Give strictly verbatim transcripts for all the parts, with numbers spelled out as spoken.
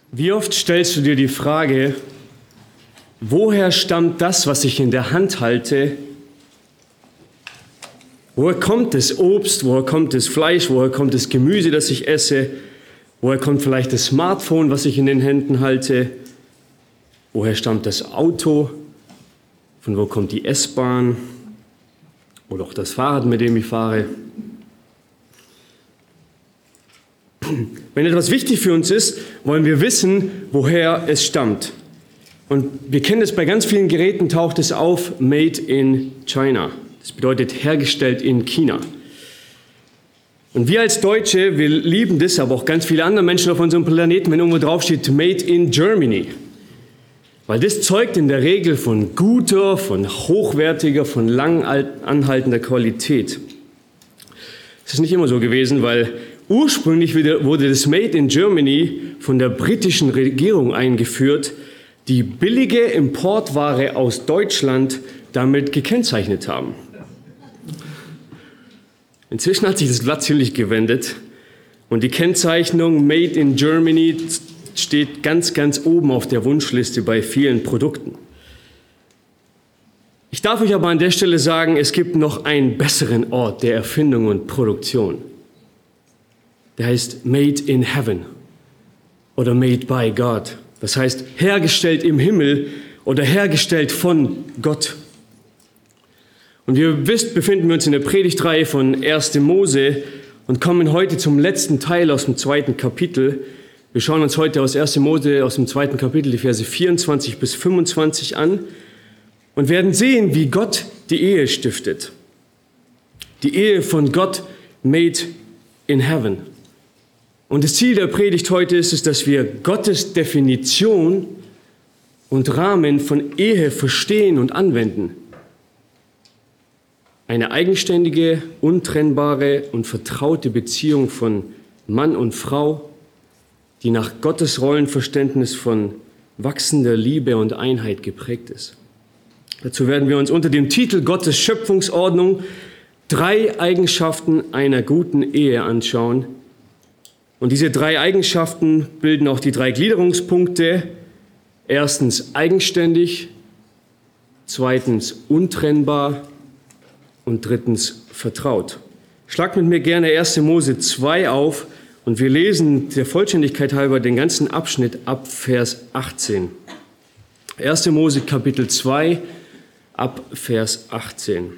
Wie oft stellst du dir die Frage, woher stammt das, was ich in der Hand halte? Woher kommt das Obst, woher kommt das Fleisch, woher kommt das Gemüse, das ich esse? Woher kommt vielleicht das Smartphone, was ich in den Händen halte? Woher stammt das Auto? Von wo kommt die S-Bahn? Oder auch das Fahrrad, mit dem ich fahre? Wenn etwas wichtig für uns ist, wollen wir wissen, woher es stammt. Und wir kennen es bei ganz vielen Geräten, taucht es auf, Made in China. Das bedeutet hergestellt in China. Und wir als Deutsche, wir lieben das, aber auch ganz viele andere Menschen auf unserem Planeten, wenn irgendwo drauf steht, Made in Germany. Weil das zeugt in der Regel von guter, von hochwertiger, von lang anhaltender Qualität. Das ist nicht immer so gewesen, weil ursprünglich wurde das Made in Germany von der britischen Regierung eingeführt, die billige Importware aus Deutschland damit gekennzeichnet haben. Inzwischen hat sich das Blatt ziemlich gewendet und die Kennzeichnung Made in Germany steht ganz, ganz oben auf der Wunschliste bei vielen Produkten. Ich darf euch aber an der Stelle sagen, es gibt noch einen besseren Ort der Erfindung und Produktion. Der heißt Made in Heaven oder Made by God. Das heißt hergestellt im Himmel oder hergestellt von Gott. Und wie ihr wisst, befinden wir uns in der Predigtreihe von erster Mose und kommen heute zum letzten Teil aus dem zweiten Kapitel. Wir schauen uns heute aus erster Mose aus dem zweiten Kapitel die Verse vierundzwanzig bis fünfundzwanzig an und werden sehen, wie Gott die Ehe stiftet. Die Ehe von Gott made in heaven. Und das Ziel der Predigt heute ist es, dass wir Gottes Definition und Rahmen von Ehe verstehen und anwenden. Eine eigenständige, untrennbare und vertraute Beziehung von Mann und Frau, die nach Gottes Rollenverständnis von wachsender Liebe und Einheit geprägt ist. Dazu werden wir uns unter dem Titel Gottes Schöpfungsordnung drei Eigenschaften einer guten Ehe anschauen. Und diese drei Eigenschaften bilden auch die drei Gliederungspunkte. Erstens eigenständig, zweitens untrennbar und drittens vertraut. Schlagt mit mir gerne erster Mose zwei auf und wir lesen der Vollständigkeit halber den ganzen Abschnitt ab Vers achtzehn. erster Mose Kapitel zwei ab Vers achtzehn.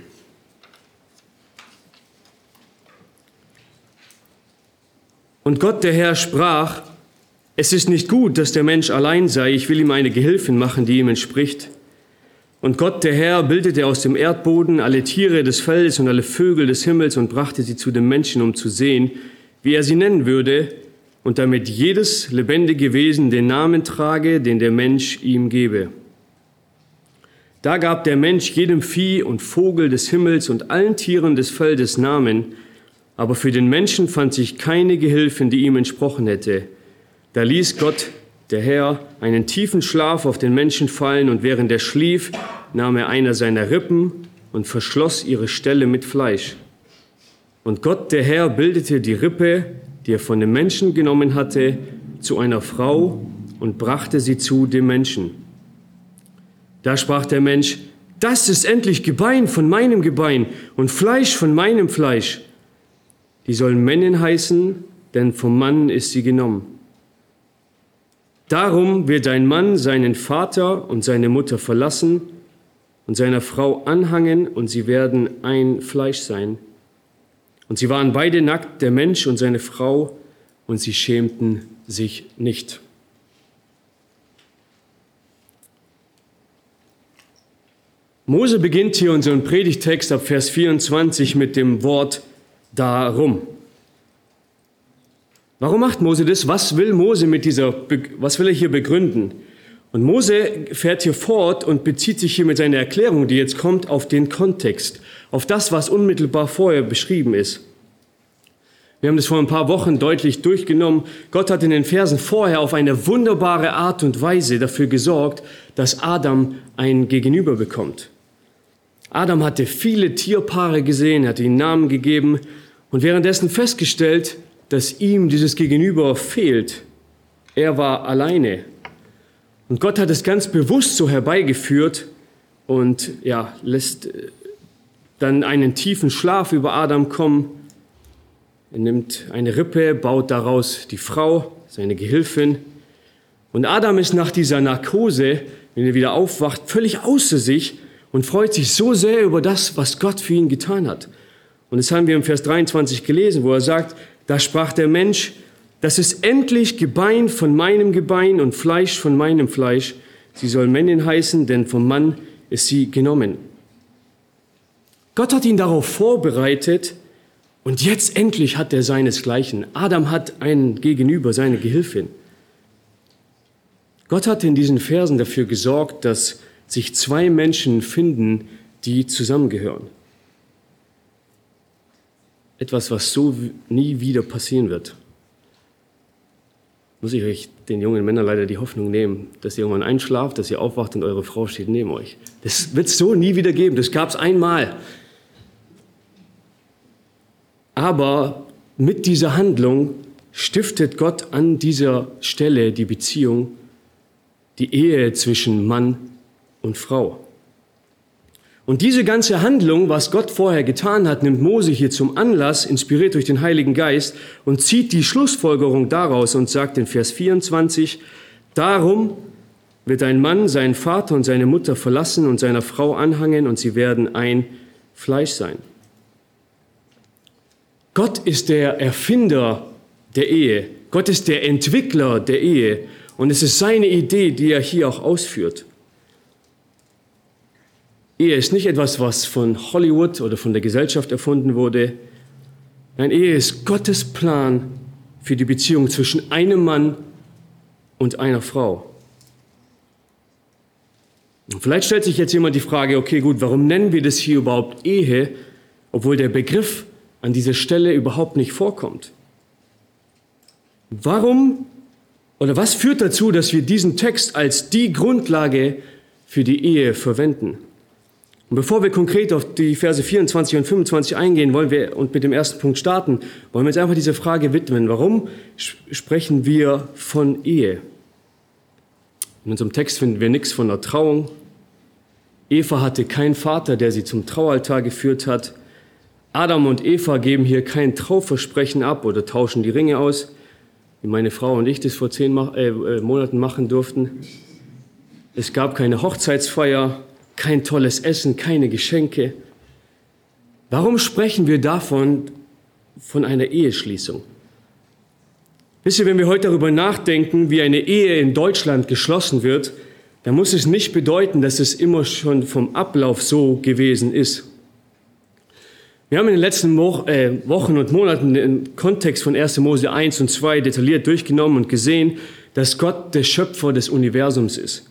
Und Gott, der Herr, sprach: Es ist nicht gut, dass der Mensch allein sei. Ich will ihm eine Gehilfin machen, die ihm entspricht. Und Gott, der Herr, bildete aus dem Erdboden alle Tiere des Feldes und alle Vögel des Himmels und brachte sie zu dem Menschen, um zu sehen, wie er sie nennen würde, und damit jedes lebendige Wesen den Namen trage, den der Mensch ihm gebe. Da gab der Mensch jedem Vieh und Vogel des Himmels und allen Tieren des Feldes Namen, aber für den Menschen fand sich keine Gehilfin, die ihm entsprochen hätte. Da ließ Gott, der Herr, einen tiefen Schlaf auf den Menschen fallen, und während er schlief, nahm er einer seiner Rippen und verschloss ihre Stelle mit Fleisch. Und Gott, der Herr, bildete die Rippe, die er von dem Menschen genommen hatte, zu einer Frau und brachte sie zu dem Menschen. Da sprach der Mensch: Das ist endlich Gebein von meinem Gebein und Fleisch von meinem Fleisch. Die sollen Männin heißen, denn vom Mann ist sie genommen. Darum wird ein Mann seinen Vater und seine Mutter verlassen und seiner Frau anhangen, und sie werden ein Fleisch sein. Und sie waren beide nackt, der Mensch und seine Frau, und sie schämten sich nicht. Mose beginnt hier unseren Predigtext ab Vers vierundzwanzig mit dem Wort darum. Warum macht Mose das? Was will Mose mit dieser, was will er hier begründen? Und Mose fährt hier fort und bezieht sich hier mit seiner Erklärung, die jetzt kommt, auf den Kontext, auf das, was unmittelbar vorher beschrieben ist. Wir haben das vor ein paar Wochen deutlich durchgenommen. Gott hat in den Versen vorher auf eine wunderbare Art und Weise dafür gesorgt, dass Adam ein Gegenüber bekommt. Adam hatte viele Tierpaare gesehen, er hat ihnen Namen gegeben und währenddessen festgestellt, dass ihm dieses Gegenüber fehlt. Er war alleine. Und Gott hat es ganz bewusst so herbeigeführt und ja, lässt dann einen tiefen Schlaf über Adam kommen. Er nimmt eine Rippe, baut daraus die Frau, seine Gehilfin. Und Adam ist nach dieser Narkose, wenn er wieder aufwacht, völlig außer sich und freut sich so sehr über das, was Gott für ihn getan hat. Und das haben wir im Vers dreiundzwanzig gelesen, wo er sagt, da sprach der Mensch, das ist endlich Gebein von meinem Gebein und Fleisch von meinem Fleisch. Sie soll Männin heißen, denn vom Mann ist sie genommen. Gott hat ihn darauf vorbereitet und jetzt endlich hat er seinesgleichen. Adam hat einen Gegenüber, seine Gehilfin. Gott hat in diesen Versen dafür gesorgt, dass sich zwei Menschen finden, die zusammengehören. Etwas, was so nie wieder passieren wird. Muss ich euch, den jungen Männern, leider die Hoffnung nehmen, dass ihr irgendwann einschlaft, dass ihr aufwacht und eure Frau steht neben euch. Das wird es so nie wieder geben. Das gab es einmal. Aber mit dieser Handlung stiftet Gott an dieser Stelle die Beziehung, die Ehe zwischen Mann und Frau. Und diese ganze Handlung, was Gott vorher getan hat, nimmt Mose hier zum Anlass, inspiriert durch den Heiligen Geist, und zieht die Schlussfolgerung daraus und sagt in Vers vierundzwanzig, darum wird ein Mann seinen Vater und seine Mutter verlassen und seiner Frau anhangen und sie werden ein Fleisch sein. Gott ist der Erfinder der Ehe. Gott ist der Entwickler der Ehe. Und es ist seine Idee, die er hier auch ausführt. Ehe ist nicht etwas, was von Hollywood oder von der Gesellschaft erfunden wurde. Nein, Ehe ist Gottes Plan für die Beziehung zwischen einem Mann und einer Frau. Und vielleicht stellt sich jetzt jemand die Frage, okay, gut, warum nennen wir das hier überhaupt Ehe, obwohl der Begriff an dieser Stelle überhaupt nicht vorkommt? Warum oder was führt dazu, dass wir diesen Text als die Grundlage für die Ehe verwenden? Und bevor wir konkret auf die Verse vierundzwanzig und fünfundzwanzig eingehen, wollen wir und mit dem ersten Punkt starten, wollen wir uns einfach diese Frage widmen. Warum sprechen wir von Ehe? In unserem Text finden wir nichts von der Trauung. Eva hatte keinen Vater, der sie zum Traualtar geführt hat. Adam und Eva geben hier kein Trauversprechen ab oder tauschen die Ringe aus, wie meine Frau und ich das vor zehn äh, Monaten machen durften. Es gab keine Hochzeitsfeier, kein tolles Essen, keine Geschenke. Warum sprechen wir davon, von einer Eheschließung? Wisst ihr, wenn wir heute darüber nachdenken, wie eine Ehe in Deutschland geschlossen wird, dann muss es nicht bedeuten, dass es immer schon vom Ablauf so gewesen ist. Wir haben in den letzten Wochen und Monaten den Kontext von erster Mose eins und zwei detailliert durchgenommen und gesehen, dass Gott der Schöpfer des Universums ist.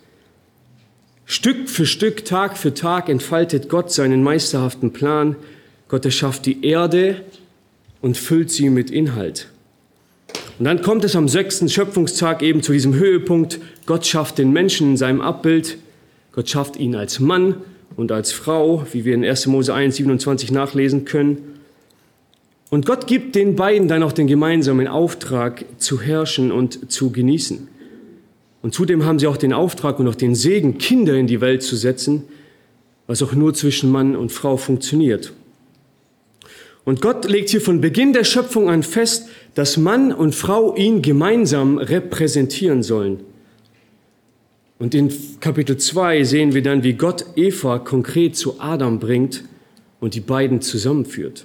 Stück für Stück, Tag für Tag entfaltet Gott seinen meisterhaften Plan. Gott erschafft die Erde und füllt sie mit Inhalt. Und dann kommt es am sechsten Schöpfungstag eben zu diesem Höhepunkt. Gott schafft den Menschen in seinem Abbild. Gott schafft ihn als Mann und als Frau, wie wir in erster Mose eins, siebenundzwanzig nachlesen können. Und Gott gibt den beiden dann auch den gemeinsamen Auftrag, zu herrschen und zu genießen. Und zudem haben sie auch den Auftrag und auch den Segen, Kinder in die Welt zu setzen, was auch nur zwischen Mann und Frau funktioniert. Und Gott legt hier von Beginn der Schöpfung an fest, dass Mann und Frau ihn gemeinsam repräsentieren sollen. Und in Kapitel zwei sehen wir dann, wie Gott Eva konkret zu Adam bringt und die beiden zusammenführt.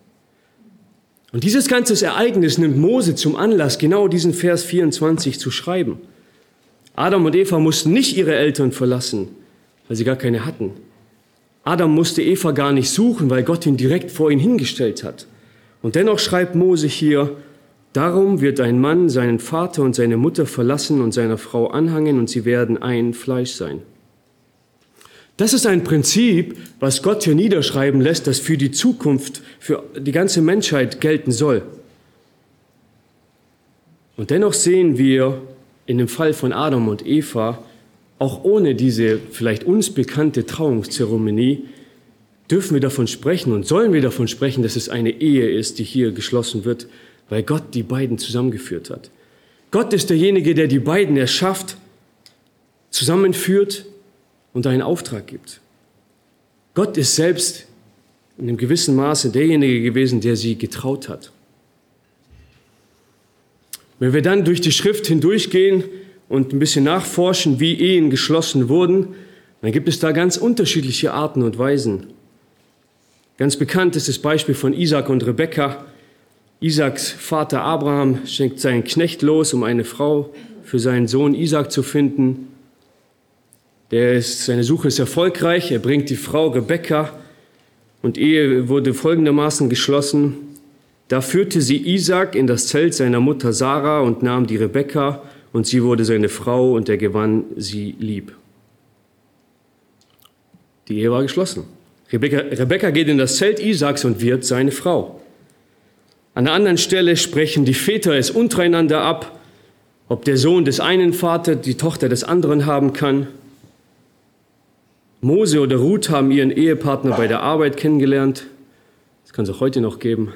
Und dieses ganze Ereignis nimmt Mose zum Anlass, genau diesen Vers vierundzwanzig zu schreiben. Adam und Eva mussten nicht ihre Eltern verlassen, weil sie gar keine hatten. Adam musste Eva gar nicht suchen, weil Gott ihn direkt vor ihn hingestellt hat. Und dennoch schreibt Mose hier, darum wird ein Mann seinen Vater und seine Mutter verlassen und seiner Frau anhangen und sie werden ein Fleisch sein. Das ist ein Prinzip, was Gott hier niederschreiben lässt, das für die Zukunft, für die ganze Menschheit gelten soll. Und dennoch sehen wir in dem Fall von Adam und Eva, auch ohne diese vielleicht uns bekannte Trauungszeremonie, dürfen wir davon sprechen und sollen wir davon sprechen, dass es eine Ehe ist, die hier geschlossen wird, weil Gott die beiden zusammengeführt hat. Gott ist derjenige, der die beiden erschafft, zusammenführt und einen Auftrag gibt. Gott ist selbst in einem gewissen Maße derjenige gewesen, der sie getraut hat. Wenn wir dann durch die Schrift hindurchgehen und ein bisschen nachforschen, wie Ehen geschlossen wurden, dann gibt es da ganz unterschiedliche Arten und Weisen. Ganz bekannt ist das Beispiel von Isaak und Rebekka. Isaaks Vater Abraham schenkt seinen Knecht los, um eine Frau für seinen Sohn Isaak zu finden. Der ist, seine Suche ist erfolgreich, er bringt die Frau Rebekka und Ehe wurde folgendermaßen geschlossen. Da führte sie Isaak in das Zelt seiner Mutter Sarah und nahm die Rebekka und sie wurde seine Frau und er gewann sie lieb. Die Ehe war geschlossen. Rebekka, Rebekka geht in das Zelt Isaaks und wird seine Frau. An einer anderen Stelle sprechen die Väter es untereinander ab, ob der Sohn des einen Vaters die Tochter des anderen haben kann. Mose oder Ruth haben ihren Ehepartner bei der Arbeit kennengelernt. Das kann es auch heute noch geben.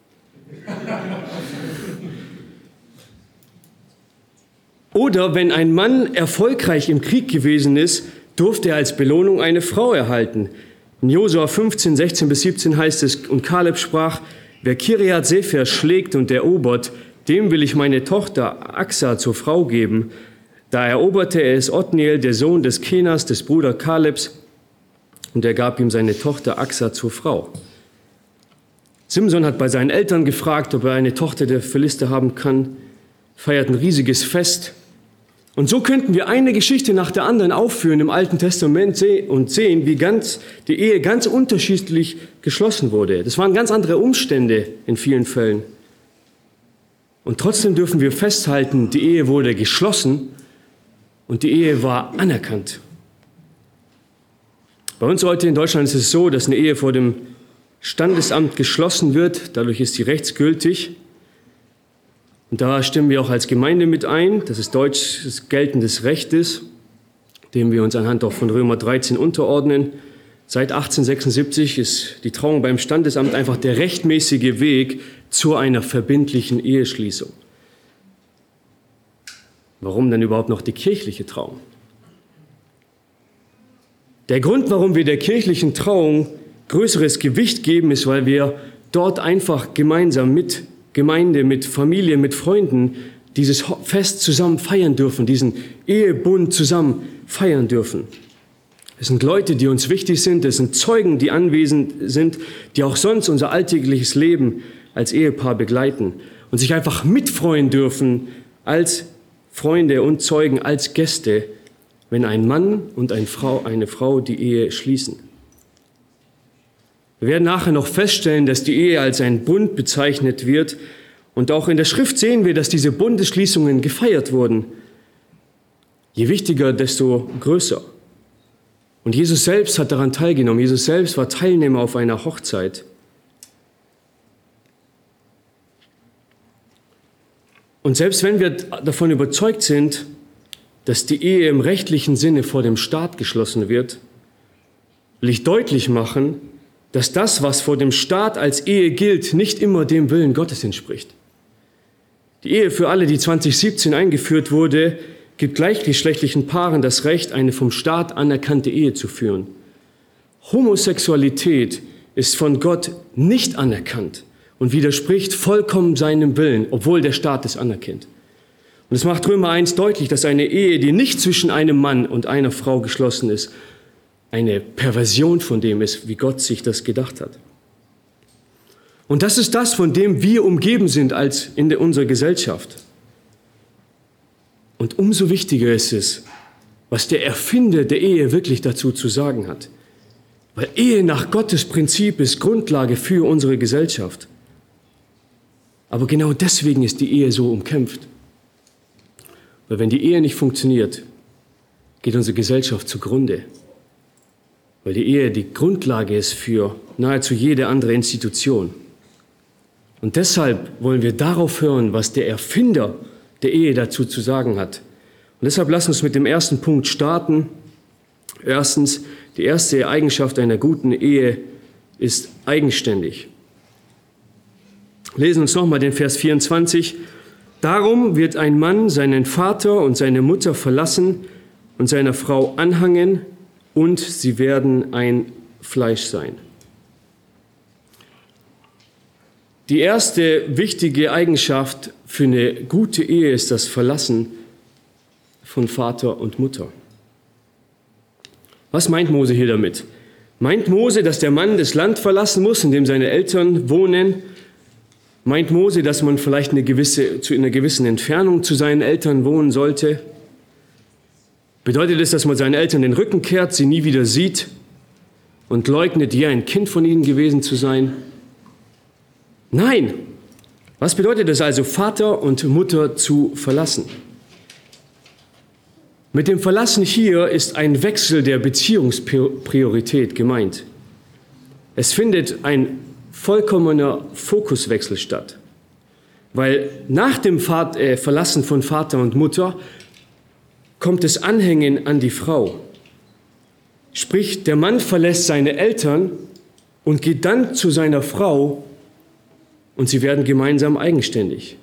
Oder wenn ein Mann erfolgreich im Krieg gewesen ist, durfte er als Belohnung eine Frau erhalten. In Josua fünfzehn, sechzehn bis siebzehn heißt es, und Kaleb sprach, wer Kiriath Sefer schlägt und erobert, dem will ich meine Tochter Axa zur Frau geben. Da eroberte er es Othniel, der Sohn des Kenas, des Bruder Kalebs, und er gab ihm seine Tochter Axa zur Frau. Simson hat bei seinen Eltern gefragt, ob er eine Tochter der Philister haben kann, feiert ein riesiges Fest. Und so könnten wir eine Geschichte nach der anderen aufführen im Alten Testament und sehen, wie ganz die Ehe ganz unterschiedlich geschlossen wurde. Das waren ganz andere Umstände in vielen Fällen. Und trotzdem dürfen wir festhalten, die Ehe wurde geschlossen und die Ehe war anerkannt. Bei uns heute in Deutschland ist es so, dass eine Ehe vor dem Standesamt geschlossen wird, dadurch ist sie rechtsgültig. Und da stimmen wir auch als Gemeinde mit ein, dass es deutsches geltendes Recht ist, dem wir uns anhand auch von Römer dreizehn unterordnen. Seit achtzehnhundertsechsundsiebzig ist die Trauung beim Standesamt einfach der rechtmäßige Weg zu einer verbindlichen Eheschließung. Warum dann überhaupt noch die kirchliche Trauung? Der Grund, warum wir der kirchlichen Trauung größeres Gewicht geben, ist, weil wir dort einfach gemeinsam mit Gemeinde, mit Familie, mit Freunden dieses Fest zusammen feiern dürfen, diesen Ehebund zusammen feiern dürfen. Es sind Leute, die uns wichtig sind, es sind Zeugen, die anwesend sind, die auch sonst unser alltägliches Leben als Ehepaar begleiten und sich einfach mitfreuen dürfen als Freunde und Zeugen, als Gäste, wenn ein Mann und eine Frau, eine Frau die Ehe schließen. Wir werden nachher noch feststellen, dass die Ehe als ein Bund bezeichnet wird. Und auch in der Schrift sehen wir, dass diese Bundesschließungen gefeiert wurden. Je wichtiger, desto größer. Und Jesus selbst hat daran teilgenommen. Jesus selbst war Teilnehmer auf einer Hochzeit. Und selbst wenn wir davon überzeugt sind, dass die Ehe im rechtlichen Sinne vor dem Staat geschlossen wird, will ich deutlich machen, dass das, was vor dem Staat als Ehe gilt, nicht immer dem Willen Gottes entspricht. Die Ehe für alle, die zwanzig siebzehn eingeführt wurde, gibt gleichgeschlechtlichen Paaren das Recht, eine vom Staat anerkannte Ehe zu führen. Homosexualität ist von Gott nicht anerkannt und widerspricht vollkommen seinem Willen, obwohl der Staat es anerkennt. Und es macht Römer eins deutlich, dass eine Ehe, die nicht zwischen einem Mann und einer Frau geschlossen ist, eine Perversion von dem ist, wie Gott sich das gedacht hat. Und das ist das, von dem wir umgeben sind als in der, unserer Gesellschaft. Und umso wichtiger ist es, was der Erfinder der Ehe wirklich dazu zu sagen hat. Weil Ehe nach Gottes Prinzip ist Grundlage für unsere Gesellschaft. Aber genau deswegen ist die Ehe so umkämpft. Weil wenn die Ehe nicht funktioniert, geht unsere Gesellschaft zugrunde. Weil die Ehe die Grundlage ist für nahezu jede andere Institution. Und deshalb wollen wir darauf hören, was der Erfinder der Ehe dazu zu sagen hat. Und deshalb lass uns mit dem ersten Punkt starten. Erstens, die erste Eigenschaft einer guten Ehe ist eigenständig. Lesen uns nochmal den Vers vierundzwanzig. Darum wird ein Mann seinen Vater und seine Mutter verlassen und seiner Frau anhangen, und sie werden ein Fleisch sein. Die erste wichtige Eigenschaft für eine gute Ehe ist das Verlassen von Vater und Mutter. Was meint Mose hier damit? Meint Mose, dass der Mann das Land verlassen muss, in dem seine Eltern wohnen? Meint Mose, dass man vielleicht eine gewisse, zu einer gewissen Entfernung zu seinen Eltern wohnen sollte? Bedeutet es, dass man seinen Eltern den Rücken kehrt, sie nie wieder sieht und leugnet, je ein Kind von ihnen gewesen zu sein? Nein! Was bedeutet es also, Vater und Mutter zu verlassen? Mit dem Verlassen hier ist ein Wechsel der Beziehungspriorität gemeint. Es findet ein vollkommener Fokuswechsel statt, weil nach dem Verlassen von Vater und Mutter kommt das Anhängen an die Frau. Sprich, der Mann verlässt seine Eltern und geht dann zu seiner Frau und sie werden gemeinsam eigenständig.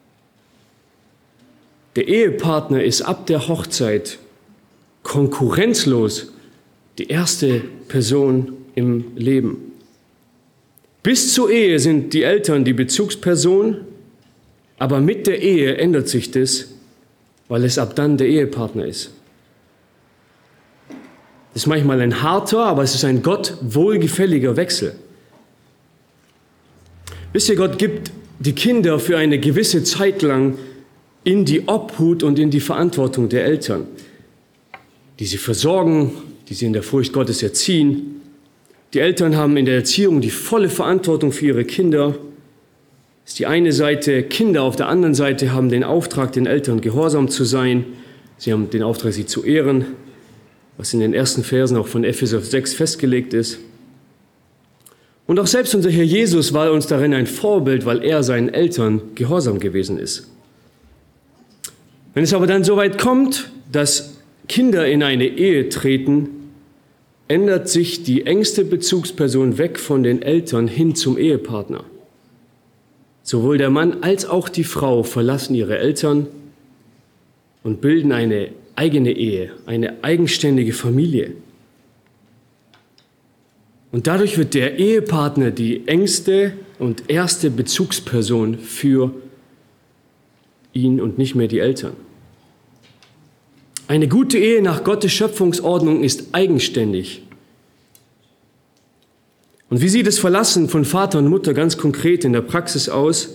Der Ehepartner ist ab der Hochzeit konkurrenzlos die erste Person im Leben. Bis zur Ehe sind die Eltern die Bezugsperson, aber mit der Ehe ändert sich das, weil es ab dann der Ehepartner ist. Das ist manchmal ein harter, aber es ist ein Gott wohlgefälliger Wechsel. Wisst ihr, Gott gibt die Kinder für eine gewisse Zeit lang in die Obhut und in die Verantwortung der Eltern, die sie versorgen, die sie in der Furcht Gottes erziehen. Die Eltern haben in der Erziehung die volle Verantwortung für ihre Kinder. Das ist die eine Seite. Kinder auf der anderen Seite haben den Auftrag, den Eltern gehorsam zu sein. Sie haben den Auftrag, sie zu ehren, was in den ersten Versen auch von Epheser sechs festgelegt ist. Und auch selbst unser Herr Jesus war uns darin ein Vorbild, weil er seinen Eltern gehorsam gewesen ist. Wenn es aber dann so weit kommt, dass Kinder in eine Ehe treten, ändert sich die engste Bezugsperson weg von den Eltern hin zum Ehepartner. Sowohl der Mann als auch die Frau verlassen ihre Eltern und bilden eine eigene Ehe, eine eigenständige Familie. Und dadurch wird der Ehepartner die engste und erste Bezugsperson für ihn und nicht mehr die Eltern. Eine gute Ehe nach Gottes Schöpfungsordnung ist eigenständig. Und wie sieht das Verlassen von Vater und Mutter ganz konkret in der Praxis aus?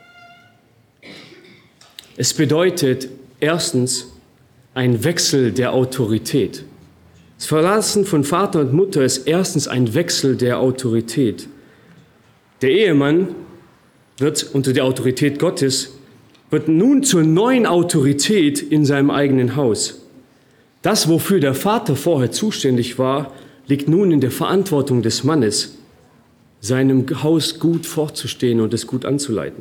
Es bedeutet erstens ein Wechsel der Autorität. Das Verlassen von Vater und Mutter ist erstens ein Wechsel der Autorität. Der Ehemann wird unter der Autorität Gottes wird nun zur neuen Autorität in seinem eigenen Haus. Das, wofür der Vater vorher zuständig war, liegt nun in der Verantwortung des Mannes, seinem Haus gut vorzustehen und es gut anzuleiten.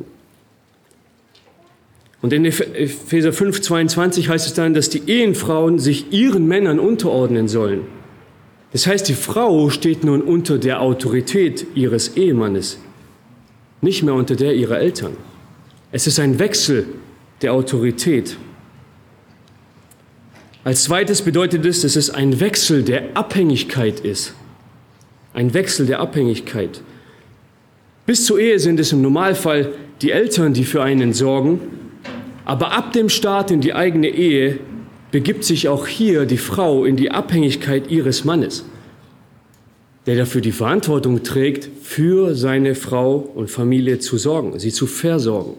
Und in Epheser fünf, zweiundzwanzig heißt es dann, dass die Ehefrauen sich ihren Männern unterordnen sollen. Das heißt, die Frau steht nun unter der Autorität ihres Ehemannes, nicht mehr unter der ihrer Eltern. Es ist ein Wechsel der Autorität. Als zweites bedeutet es, dass es ein Wechsel der Abhängigkeit ist. Ein Wechsel der Abhängigkeit. Bis zur Ehe sind es im Normalfall die Eltern, die für einen sorgen. Aber ab dem Start in die eigene Ehe begibt sich auch hier die Frau in die Abhängigkeit ihres Mannes, der dafür die Verantwortung trägt, für seine Frau und Familie zu sorgen, sie zu versorgen.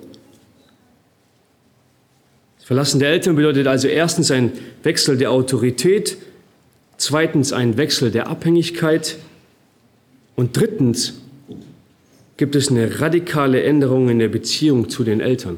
Das Verlassen der Eltern bedeutet also erstens ein Wechsel der Autorität, zweitens ein Wechsel der Abhängigkeit und drittens gibt es eine radikale Änderung in der Beziehung zu den Eltern.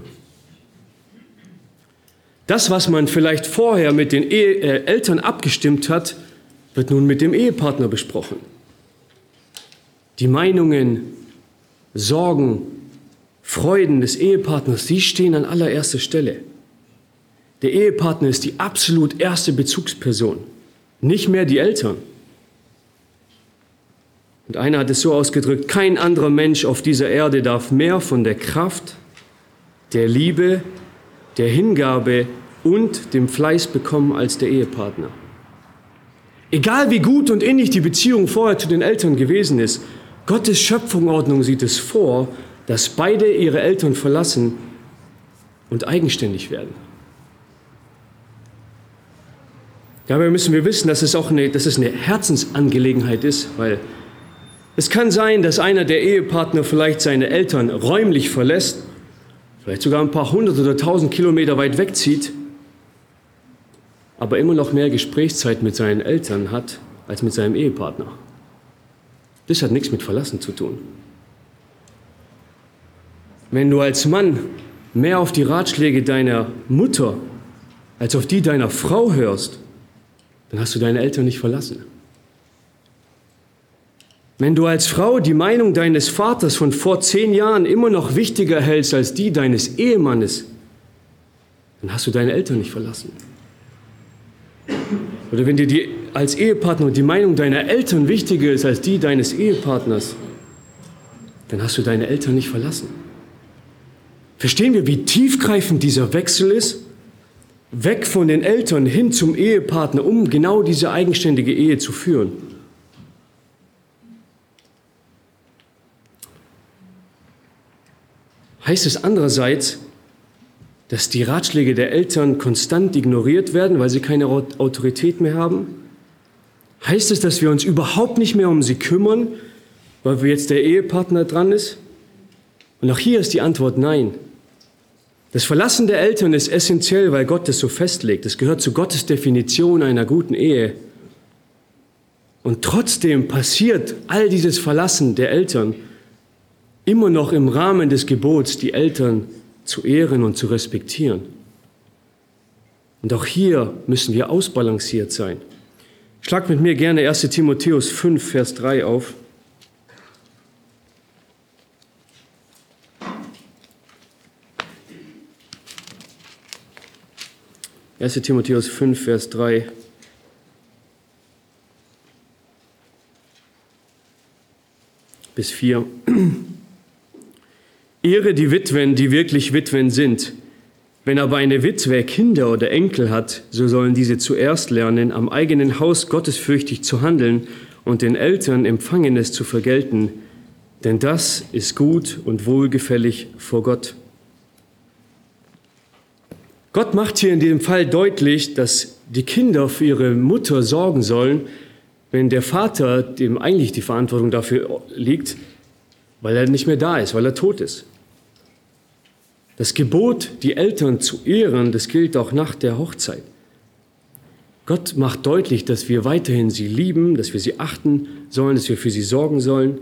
Das, was man vielleicht vorher mit den Ehe, äh, Eltern abgestimmt hat, wird nun mit dem Ehepartner besprochen. Die Meinungen, Sorgen, Freuden des Ehepartners, die stehen an allererster Stelle. Der Ehepartner ist die absolut erste Bezugsperson, nicht mehr die Eltern. Und einer hat es so ausgedrückt: Kein anderer Mensch auf dieser Erde darf mehr von der Kraft, der Liebe der Hingabe und dem Fleiß bekommen als der Ehepartner. Egal wie gut und innig die Beziehung vorher zu den Eltern gewesen ist, Gottes Schöpfungsordnung sieht es vor, dass beide ihre Eltern verlassen und eigenständig werden. Dabei müssen wir wissen, dass es auch eine, dass es eine Herzensangelegenheit ist, weil es kann sein, dass einer der Ehepartner vielleicht seine Eltern räumlich verlässt, vielleicht sogar ein paar hundert oder tausend Kilometer weit wegzieht, aber immer noch mehr Gesprächszeit mit seinen Eltern hat als mit seinem Ehepartner. Das hat nichts mit Verlassen zu tun. Wenn du als Mann mehr auf die Ratschläge deiner Mutter als auf die deiner Frau hörst, dann hast du deine Eltern nicht verlassen. Wenn du als Frau die Meinung deines Vaters von vor zehn Jahren immer noch wichtiger hältst als die deines Ehemannes, dann hast du deine Eltern nicht verlassen. Oder wenn dir die, als Ehepartner die Meinung deiner Eltern wichtiger ist als die deines Ehepartners, dann hast du deine Eltern nicht verlassen. Verstehen wir, wie tiefgreifend dieser Wechsel ist? Weg von den Eltern hin zum Ehepartner, um genau diese eigenständige Ehe zu führen. Heißt es andererseits, dass die Ratschläge der Eltern konstant ignoriert werden, weil sie keine Autorität mehr haben? Heißt es, dass wir uns überhaupt nicht mehr um sie kümmern, weil wir jetzt der Ehepartner dran ist? Und auch hier ist die Antwort nein. Das Verlassen der Eltern ist essentiell, weil Gott es so festlegt. Es gehört zu Gottes Definition einer guten Ehe. Und trotzdem passiert all dieses Verlassen der Eltern immer noch im Rahmen des Gebots, die Eltern zu ehren und zu respektieren. Und auch hier müssen wir ausbalanciert sein. Schlag mit mir gerne erster Timotheus fünf, Vers drei auf. erster Timotheus fünf, Vers drei. Bis vier. Ehre die Witwen, die wirklich Witwen sind. Wenn aber eine Witwe Kinder oder Enkel hat, so sollen diese zuerst lernen, am eigenen Haus gottesfürchtig zu handeln und den Eltern Empfangenes zu vergelten, denn das ist gut und wohlgefällig vor Gott. Gott macht hier in diesem Fall deutlich, dass die Kinder für ihre Mutter sorgen sollen, wenn der Vater, dem eigentlich die Verantwortung dafür liegt, weil er nicht mehr da ist, weil er tot ist. Das Gebot, die Eltern zu ehren, das gilt auch nach der Hochzeit. Gott macht deutlich, dass wir weiterhin sie lieben, dass wir sie achten sollen, dass wir für sie sorgen sollen.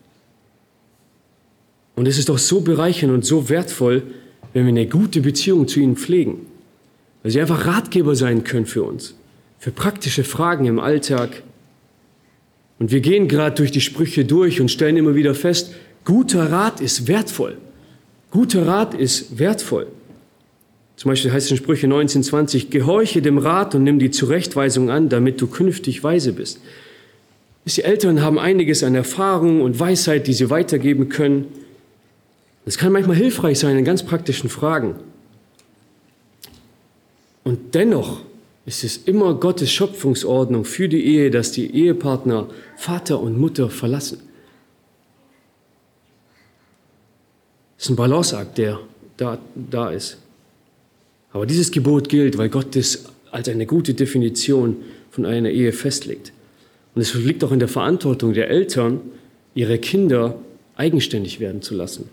Und es ist doch so bereichernd und so wertvoll, wenn wir eine gute Beziehung zu ihnen pflegen, weil sie einfach Ratgeber sein können für uns, für praktische Fragen im Alltag. Und wir gehen gerade durch die Sprüche durch und stellen immer wieder fest, guter Rat ist wertvoll. Guter Rat ist wertvoll. Zum Beispiel heißt es in Sprüche neunzehn, zwanzig, gehorche dem Rat und nimm die Zurechtweisung an, damit du künftig weise bist. Die Eltern haben einiges an Erfahrung und Weisheit, die sie weitergeben können. Das kann manchmal hilfreich sein in ganz praktischen Fragen. Und dennoch ist es immer Gottes Schöpfungsordnung für die Ehe, dass die Ehepartner Vater und Mutter verlassen. Das ist ein Balanceakt, der da, da ist. Aber dieses Gebot gilt, weil Gott es als eine gute Definition von einer Ehe festlegt. Und es liegt auch in der Verantwortung der Eltern, ihre Kinder eigenständig werden zu lassen.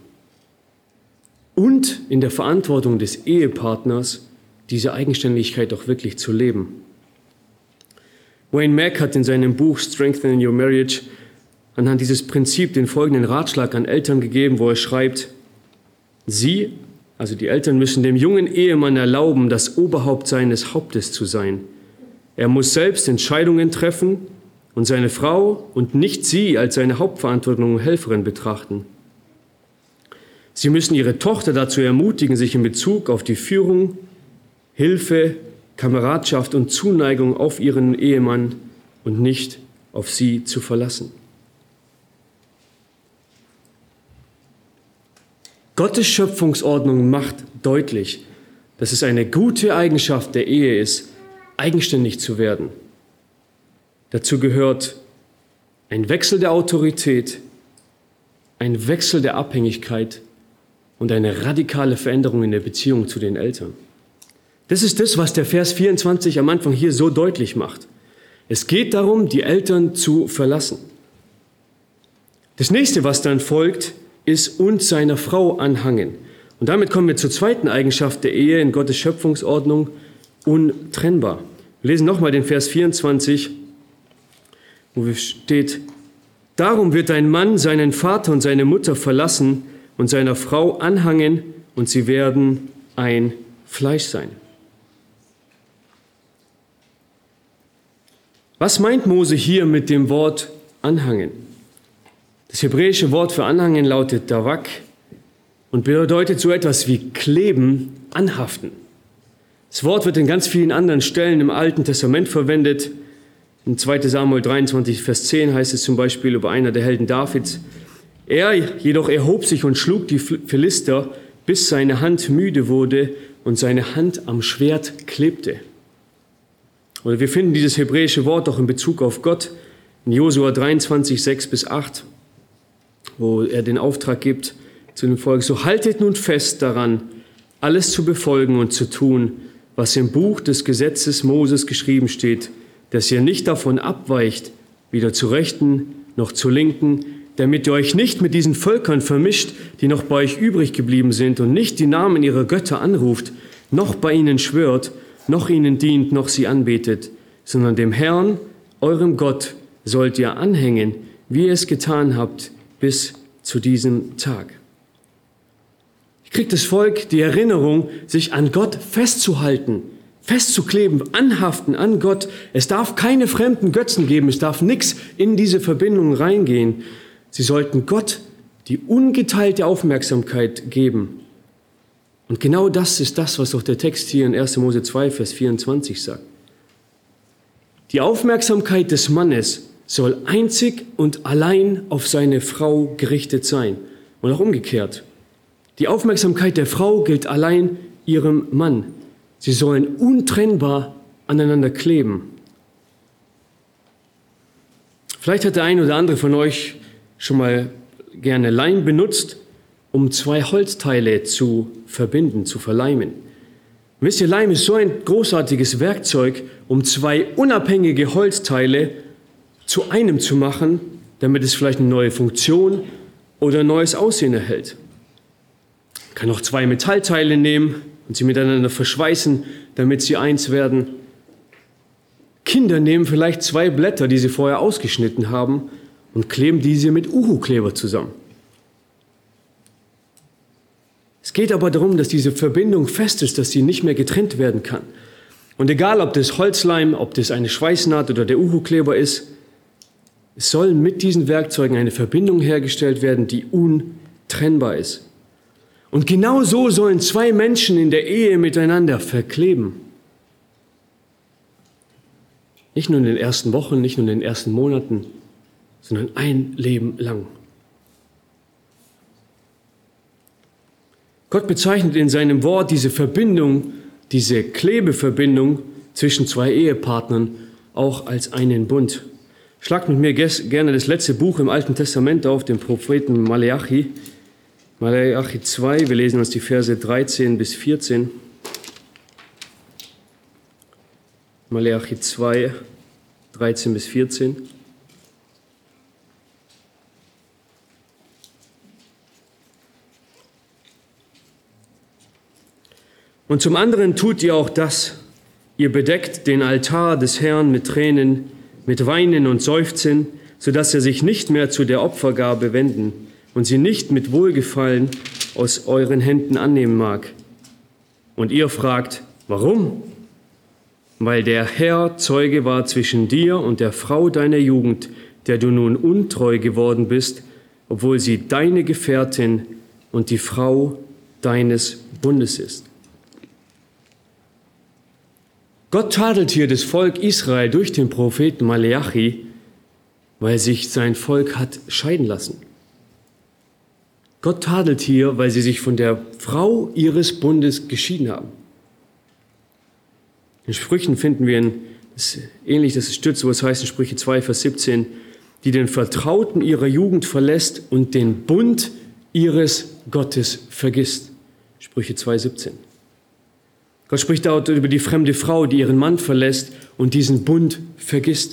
Und in der Verantwortung des Ehepartners, diese Eigenständigkeit auch wirklich zu leben. Wayne Mack hat in seinem Buch Strengthening Your Marriage anhand dieses Prinzip den folgenden Ratschlag an Eltern gegeben, wo er schreibt, Sie, also die Eltern, müssen dem jungen Ehemann erlauben, das Oberhaupt seines Hauptes zu sein. Er muss selbst Entscheidungen treffen und seine Frau und nicht sie als seine Hauptverantwortung und Helferin betrachten. Sie müssen ihre Tochter dazu ermutigen, sich in Bezug auf die Führung, Hilfe, Kameradschaft und Zuneigung auf ihren Ehemann und nicht auf sie zu verlassen. Gottes Schöpfungsordnung macht deutlich, dass es eine gute Eigenschaft der Ehe ist, eigenständig zu werden. Dazu gehört ein Wechsel der Autorität, ein Wechsel der Abhängigkeit und eine radikale Veränderung in der Beziehung zu den Eltern. Das ist das, was der Vers vierundzwanzig am Anfang hier so deutlich macht. Es geht darum, die Eltern zu verlassen. Das nächste, was dann folgt, ist und seiner Frau anhangen. Und damit kommen wir zur zweiten Eigenschaft der Ehe in Gottes Schöpfungsordnung, untrennbar. Wir lesen nochmal den Vers vierundzwanzig, wo steht: Darum wird ein Mann seinen Vater und seine Mutter verlassen und seiner Frau anhangen, und sie werden ein Fleisch sein. Was meint Mose hier mit dem Wort anhangen? Das hebräische Wort für anhangen lautet davak und bedeutet so etwas wie kleben, anhaften. Das Wort wird in ganz vielen anderen Stellen im Alten Testament verwendet. In zweiter Samuel dreiundzwanzig, Vers zehn heißt es zum Beispiel über einer der Helden Davids: Er jedoch erhob sich und schlug die Philister, bis seine Hand müde wurde und seine Hand am Schwert klebte. Oder wir finden dieses hebräische Wort auch in Bezug auf Gott in Josua dreiundzwanzig, sechs bis acht, wo er den Auftrag gibt zu dem Volk: So haltet nun fest daran, alles zu befolgen und zu tun, was im Buch des Gesetzes Moses geschrieben steht, dass ihr nicht davon abweicht, weder zur Rechten noch zur Linken, damit ihr euch nicht mit diesen Völkern vermischt, die noch bei euch übrig geblieben sind, und nicht die Namen ihrer Götter anruft, noch bei ihnen schwört, noch ihnen dient, noch sie anbetet, sondern dem Herrn, eurem Gott, sollt ihr anhängen, wie ihr es getan habt, bis zu diesem Tag. Hier kriegt das Volk die Erinnerung, sich an Gott festzuhalten, festzukleben, anhaften an Gott. Es darf keine fremden Götzen geben, es darf nichts in diese Verbindung reingehen. Sie sollten Gott die ungeteilte Aufmerksamkeit geben. Und genau das ist das, was auch der Text hier in erster Mose zwei, Vers vierundzwanzig sagt. Die Aufmerksamkeit des Mannes soll einzig und allein auf seine Frau gerichtet sein. Und auch umgekehrt. Die Aufmerksamkeit der Frau gilt allein ihrem Mann. Sie sollen untrennbar aneinander kleben. Vielleicht hat der ein oder andere von euch schon mal gerne Leim benutzt, um zwei Holzteile zu verbinden, zu verleimen. Wisst ihr, Leim ist so ein großartiges Werkzeug, um zwei unabhängige Holzteile zu einem zu machen, damit es vielleicht eine neue Funktion oder ein neues Aussehen erhält. Man kann auch zwei Metallteile nehmen und sie miteinander verschweißen, damit sie eins werden. Kinder nehmen vielleicht zwei Blätter, die sie vorher ausgeschnitten haben, und kleben diese mit Uhu-Kleber zusammen. Es geht aber darum, dass diese Verbindung fest ist, dass sie nicht mehr getrennt werden kann. Und egal, ob das Holzleim, ob das eine Schweißnaht oder der Uhu-Kleber ist, es soll mit diesen Werkzeugen eine Verbindung hergestellt werden, die untrennbar ist. Und genau so sollen zwei Menschen in der Ehe miteinander verkleben. Nicht nur in den ersten Wochen, nicht nur in den ersten Monaten, sondern ein Leben lang. Gott bezeichnet in seinem Wort diese Verbindung, diese Klebeverbindung zwischen zwei Ehepartnern auch als einen Bund. Schlagt mit mir gerne das letzte Buch im Alten Testament auf, den Propheten Maleachi. Maleachi zwei, wir lesen uns die Verse dreizehn bis vierzehn. Maleachi zwei, dreizehn bis vierzehn. Und zum anderen tut ihr auch das: Ihr bedeckt den Altar des Herrn mit Tränen, mit Weinen und Seufzen, sodass er sich nicht mehr zu der Opfergabe wenden und sie nicht mit Wohlgefallen aus euren Händen annehmen mag. Und ihr fragt: Warum? Weil der Herr Zeuge war zwischen dir und der Frau deiner Jugend, der du nun untreu geworden bist, obwohl sie deine Gefährtin und die Frau deines Bundes ist. Gott tadelt hier das Volk Israel durch den Propheten Maleachi, weil sich sein Volk hat scheiden lassen. Gott tadelt hier, weil sie sich von der Frau ihres Bundes geschieden haben. In Sprüchen finden wir ein, das ist ähnlich, das ist Stütz, wo es heißt in Sprüche zwei, Vers siebzehn, die den Vertrauten ihrer Jugend verlässt und den Bund ihres Gottes vergisst. Sprüche zwei, siebzehn. Gott spricht dort über die fremde Frau, die ihren Mann verlässt und diesen Bund vergisst.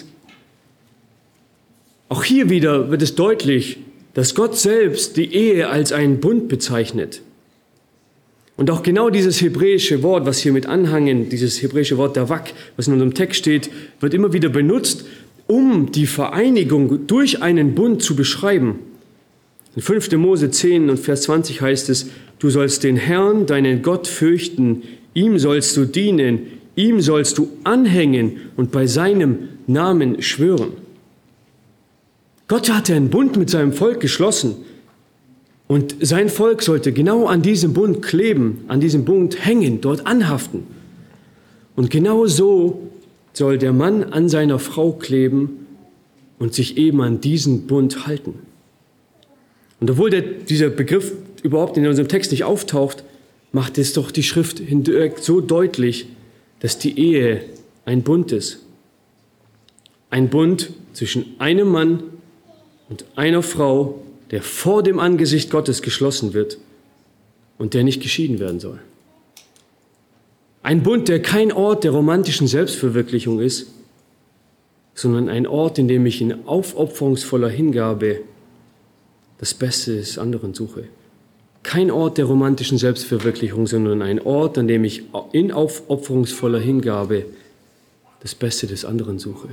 Auch hier wieder wird es deutlich, dass Gott selbst die Ehe als einen Bund bezeichnet. Und auch genau dieses hebräische Wort, was hier mit anhangen, dieses hebräische Wort Davak, was in unserem Text steht, wird immer wieder benutzt, um die Vereinigung durch einen Bund zu beschreiben. In fünfter Mose zehn und Vers zwanzig heißt es, du sollst den Herrn, deinen Gott, fürchten, ihm sollst du dienen, ihm sollst du anhängen und bei seinem Namen schwören. Gott hatte einen Bund mit seinem Volk geschlossen und sein Volk sollte genau an diesem Bund kleben, an diesem Bund hängen, dort anhaften. Und genau so soll der Mann an seiner Frau kleben und sich eben an diesen Bund halten. Und obwohl der, dieser Begriff überhaupt in unserem Text nicht auftaucht, macht es doch die Schrift so deutlich, dass die Ehe ein Bund ist. Ein Bund zwischen einem Mann und einer Frau, der vor dem Angesicht Gottes geschlossen wird und der nicht geschieden werden soll. Ein Bund, der kein Ort der romantischen Selbstverwirklichung ist, sondern ein Ort, in dem ich in aufopferungsvoller Hingabe das Beste des anderen suche. Kein Ort der romantischen Selbstverwirklichung, sondern ein Ort, an dem ich in aufopferungsvoller Hingabe das Beste des anderen suche.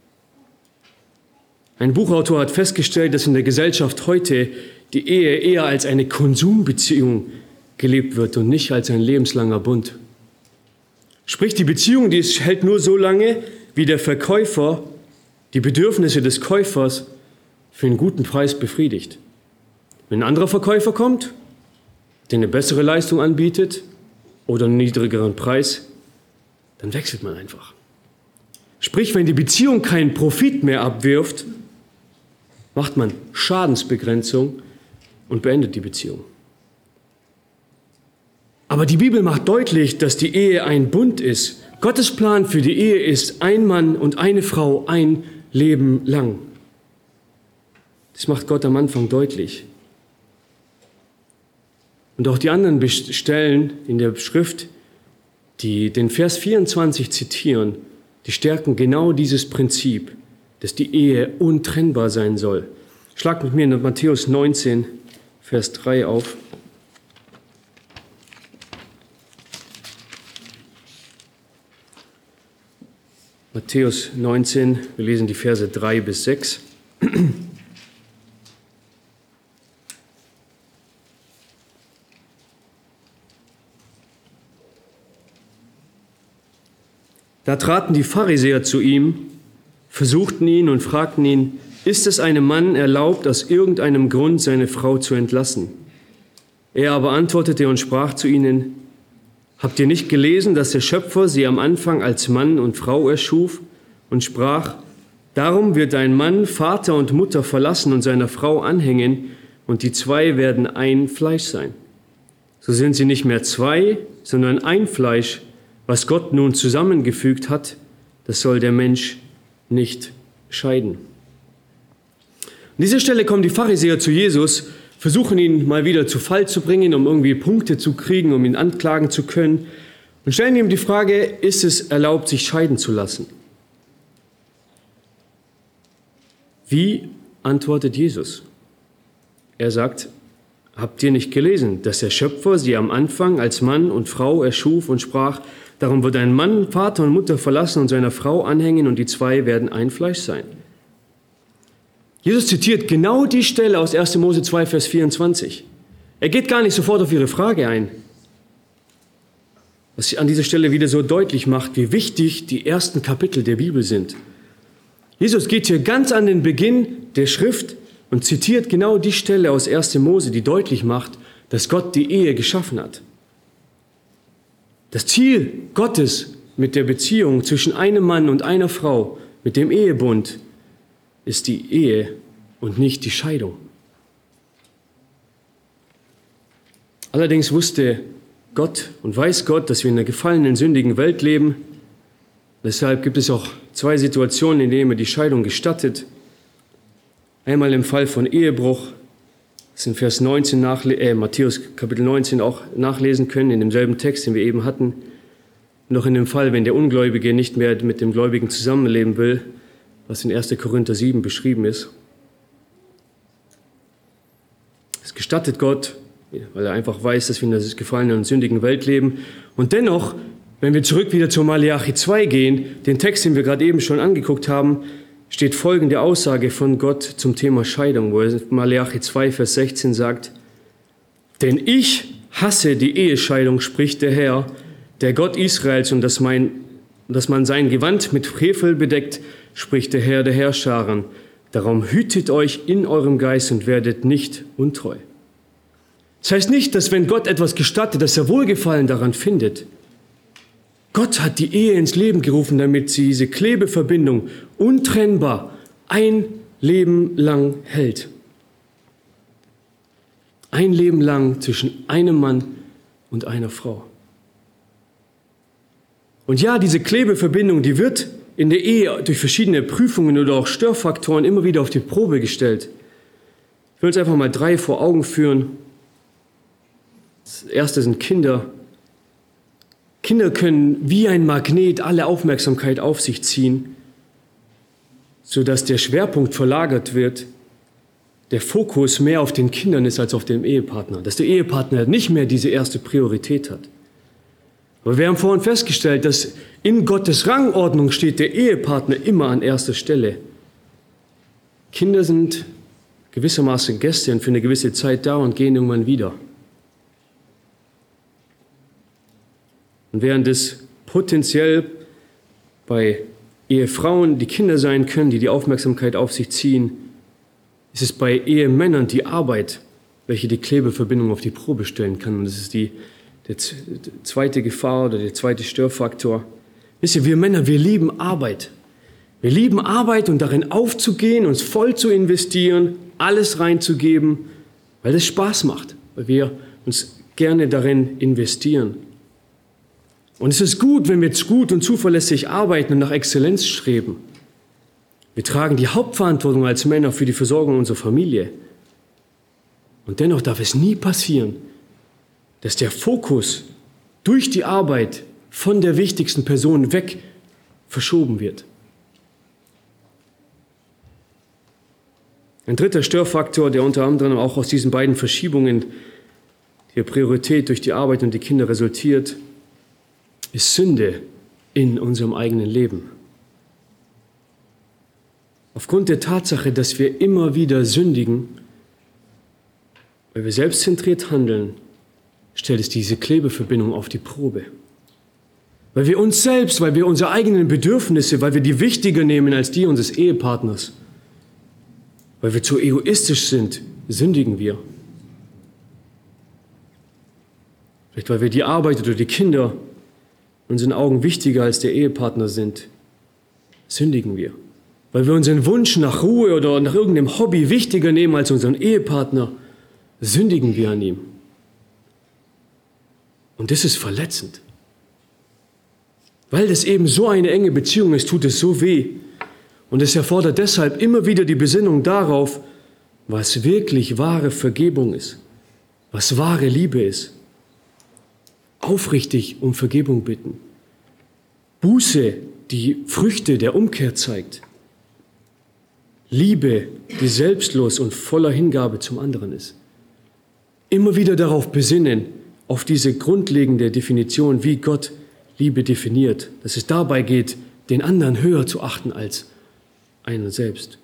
Ein Buchautor hat festgestellt, dass in der Gesellschaft heute die Ehe eher als eine Konsumbeziehung gelebt wird und nicht als ein lebenslanger Bund. Sprich, die Beziehung, die hält nur so lange, wie der Verkäufer die Bedürfnisse des Käufers für einen guten Preis befriedigt. Wenn ein anderer Verkäufer kommt, der eine bessere Leistung anbietet oder einen niedrigeren Preis, dann wechselt man einfach. Sprich, wenn die Beziehung keinen Profit mehr abwirft, macht man Schadensbegrenzung und beendet die Beziehung. Aber die Bibel macht deutlich, dass die Ehe ein Bund ist. Gottes Plan für die Ehe ist ein Mann und eine Frau ein Leben lang. Das macht Gott am Anfang deutlich. Und auch die anderen Stellen in der Schrift, die den Vers vierundzwanzig zitieren, die stärken genau dieses Prinzip, dass die Ehe untrennbar sein soll. Schlag mit mir in Matthäus neunzehn, Vers drei auf. Matthäus neunzehn, wir lesen die Verse drei bis sechs. Da traten die Pharisäer zu ihm, versuchten ihn und fragten ihn, ist es einem Mann erlaubt, aus irgendeinem Grund seine Frau zu entlassen? Er aber antwortete und sprach zu ihnen, habt ihr nicht gelesen, dass der Schöpfer sie am Anfang als Mann und Frau erschuf und sprach, darum wird ein Mann Vater und Mutter verlassen und seiner Frau anhängen und die zwei werden ein Fleisch sein. So sind sie nicht mehr zwei, sondern ein Fleisch. Was Gott nun zusammengefügt hat, das soll der Mensch nicht scheiden. An dieser Stelle kommen die Pharisäer zu Jesus, versuchen ihn mal wieder zu Fall zu bringen, um irgendwie Punkte zu kriegen, um ihn anklagen zu können und stellen ihm die Frage, ist es erlaubt, sich scheiden zu lassen? Wie antwortet Jesus? Er sagt, habt ihr nicht gelesen, dass der Schöpfer sie am Anfang als Mann und Frau erschuf und sprach, darum wird ein Mann Vater und Mutter verlassen und seiner Frau anhängen und die zwei werden ein Fleisch sein. Jesus zitiert genau die Stelle aus erster Mose zwei, Vers vierundzwanzig. Er geht gar nicht sofort auf ihre Frage ein. Was an dieser Stelle wieder so deutlich macht, wie wichtig die ersten Kapitel der Bibel sind. Jesus geht hier ganz an den Beginn der Schrift und zitiert genau die Stelle aus erster Mose, die deutlich macht, dass Gott die Ehe geschaffen hat. Das Ziel Gottes mit der Beziehung zwischen einem Mann und einer Frau, mit dem Ehebund, ist die Ehe und nicht die Scheidung. Allerdings wusste Gott und weiß Gott, dass wir in einer gefallenen, sündigen Welt leben Deshalb gibt es auch zwei Situationen, in denen er die Scheidung gestattet. Einmal im Fall von Ehebruch, das in Vers neunzehn, nachle- äh, Matthäus Kapitel neunzehn auch nachlesen können, in demselben Text, den wir eben hatten. Noch in dem Fall, wenn der Ungläubige nicht mehr mit dem Gläubigen zusammenleben will, was in erster Korinther sieben beschrieben ist. Es gestattet Gott, weil er einfach weiß, dass wir in einer gefallenen und sündigen Welt leben. Und dennoch, wenn wir zurück wieder zu Maleachi zwei gehen, den Text, den wir gerade eben schon angeguckt haben, steht folgende Aussage von Gott zum Thema Scheidung, wo er in Maleachi zwei, Vers sechzehn sagt: Denn ich hasse die Ehescheidung, spricht der Herr, der Gott Israels, und dass, mein, dass man sein Gewand mit Frevel bedeckt, spricht der Herr der Herrscharen. Darum hütet euch in eurem Geist und werdet nicht untreu. Das heißt nicht, dass wenn Gott etwas gestattet, dass er Wohlgefallen daran findet. Gott hat die Ehe ins Leben gerufen, damit sie diese Klebeverbindung untrennbar ein Leben lang hält. Ein Leben lang zwischen einem Mann und einer Frau. Und ja, diese Klebeverbindung, die wird in der Ehe durch verschiedene Prüfungen oder auch Störfaktoren immer wieder auf die Probe gestellt. Ich will uns einfach mal drei vor Augen führen. Das erste sind Kinder. Kinder können wie ein Magnet alle Aufmerksamkeit auf sich ziehen, sodass der Schwerpunkt verlagert wird, der Fokus mehr auf den Kindern ist als auf dem Ehepartner, dass der Ehepartner nicht mehr diese erste Priorität hat. Aber wir haben vorhin festgestellt, dass in Gottes Rangordnung steht der Ehepartner immer an erster Stelle. Kinder sind gewissermaßen Gäste und für eine gewisse Zeit da und gehen irgendwann wieder. Und während es potenziell bei Ehefrauen die Kinder sein können, die die Aufmerksamkeit auf sich ziehen, ist es bei Ehemännern die Arbeit, welche die Klebeverbindung auf die Probe stellen kann. Und das ist die, die zweite Gefahr oder der zweite Störfaktor. Wisst ihr, wir Männer, wir lieben Arbeit. Wir lieben Arbeit und darin aufzugehen, uns voll zu investieren, alles reinzugeben, weil es Spaß macht, weil wir uns gerne darin investieren. Und es ist gut, wenn wir gut und zuverlässig arbeiten und nach Exzellenz streben. Wir tragen die Hauptverantwortung als Männer für die Versorgung unserer Familie. Und dennoch darf es nie passieren, dass der Fokus durch die Arbeit von der wichtigsten Person weg verschoben wird. Ein dritter Störfaktor, der unter anderem auch aus diesen beiden Verschiebungen der Priorität durch die Arbeit und die Kinder resultiert, ist Sünde in unserem eigenen Leben. Aufgrund der Tatsache, dass wir immer wieder sündigen, weil wir selbstzentriert handeln, stellt es diese Klebeverbindung auf die Probe. Weil wir uns selbst, weil wir unsere eigenen Bedürfnisse, weil wir die wichtiger nehmen als die unseres Ehepartners, weil wir zu egoistisch sind, sündigen wir. Vielleicht weil wir die Arbeit oder die Kinder in unseren Augen wichtiger als der Ehepartner sind, sündigen wir. Weil wir unseren Wunsch nach Ruhe oder nach irgendeinem Hobby wichtiger nehmen als unseren Ehepartner, sündigen wir an ihm. Und das ist verletzend. Weil das eben so eine enge Beziehung ist, tut es so weh. Und es erfordert deshalb immer wieder die Besinnung darauf, was wirklich wahre Vergebung ist, was wahre Liebe ist. Aufrichtig um Vergebung bitten. Buße, die Früchte der Umkehr zeigt. Liebe, die selbstlos und voller Hingabe zum anderen ist. Immer wieder darauf besinnen, auf diese grundlegende Definition, wie Gott Liebe definiert, dass es dabei geht, den anderen höher zu achten als einen selbst.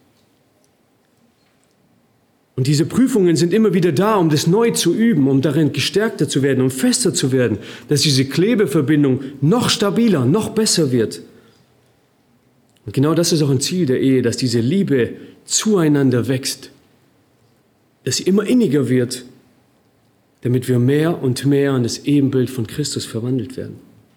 Und diese Prüfungen sind immer wieder da, um das neu zu üben, um darin gestärkter zu werden, um fester zu werden, dass diese Klebeverbindung noch stabiler, noch besser wird. Und genau das ist auch ein Ziel der Ehe, dass diese Liebe zueinander wächst, dass sie immer inniger wird, damit wir mehr und mehr an das Ebenbild von Christus verwandelt werden.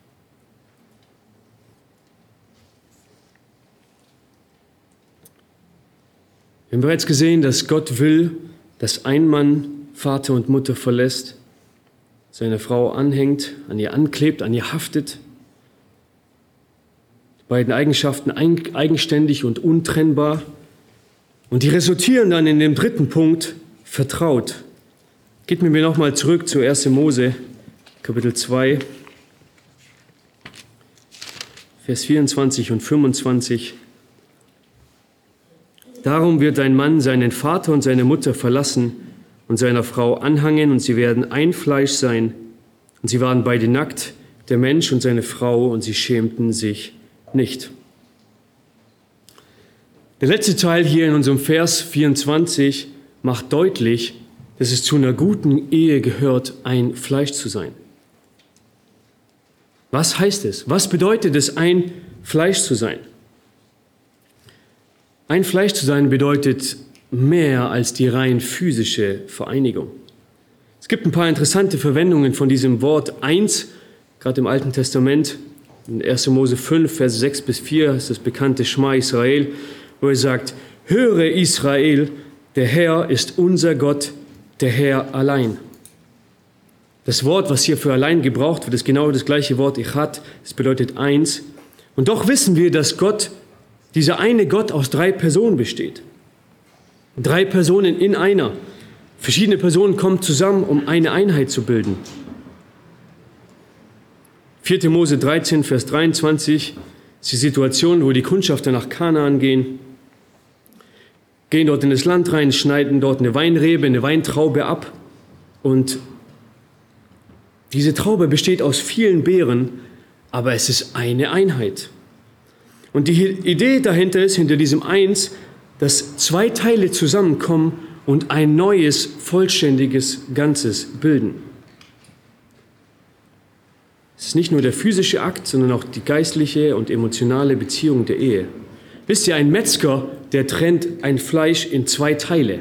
Wir haben bereits gesehen, dass Gott will, dass ein Mann Vater und Mutter verlässt, seine Frau anhängt, an ihr anklebt, an ihr haftet. Die beiden Eigenschaften eigenständig und untrennbar. Und die resultieren dann in dem dritten Punkt, vertraut. Geht mit mir nochmal zurück zu ersten Mose, Kapitel zwei, Vers vierundzwanzig und fünfundzwanzig. Darum wird dein Mann seinen Vater und seine Mutter verlassen und seiner Frau anhangen, und sie werden ein Fleisch sein. Und sie waren beide nackt, der Mensch und seine Frau, und sie schämten sich nicht. Der letzte Teil hier in unserem Vers vierundzwanzig macht deutlich, dass es zu einer guten Ehe gehört, ein Fleisch zu sein. Was heißt es? Was bedeutet es, ein Fleisch zu sein? Ein Fleisch zu sein bedeutet mehr als die rein physische Vereinigung. Es gibt ein paar interessante Verwendungen von diesem Wort eins, gerade im Alten Testament. In erster Mose fünf, Verse sechs bis vier ist das bekannte Schma Israel, wo er sagt, höre Israel, der Herr ist unser Gott, der Herr allein. Das Wort, was hier für allein gebraucht wird, ist genau das gleiche Wort Echad, das bedeutet eins. Und doch wissen wir, dass Gott, dieser eine Gott aus drei Personen besteht. Drei Personen in einer. Verschiedene Personen kommen zusammen, um eine Einheit zu bilden. vierter Mose dreizehn, Vers dreiundzwanzig ist die Situation, wo die Kundschafter nach Kanaan gehen, gehen dort in das Land rein, schneiden dort eine Weinrebe, eine Weintraube ab, und diese Traube besteht aus vielen Beeren, aber es ist eine Einheit. Und die Idee dahinter ist, hinter diesem Eins, dass zwei Teile zusammenkommen und ein neues, vollständiges Ganzes bilden. Es ist nicht nur der physische Akt, sondern auch die geistliche und emotionale Beziehung der Ehe. Wisst ihr, ein Metzger, der trennt ein Fleisch in zwei Teile.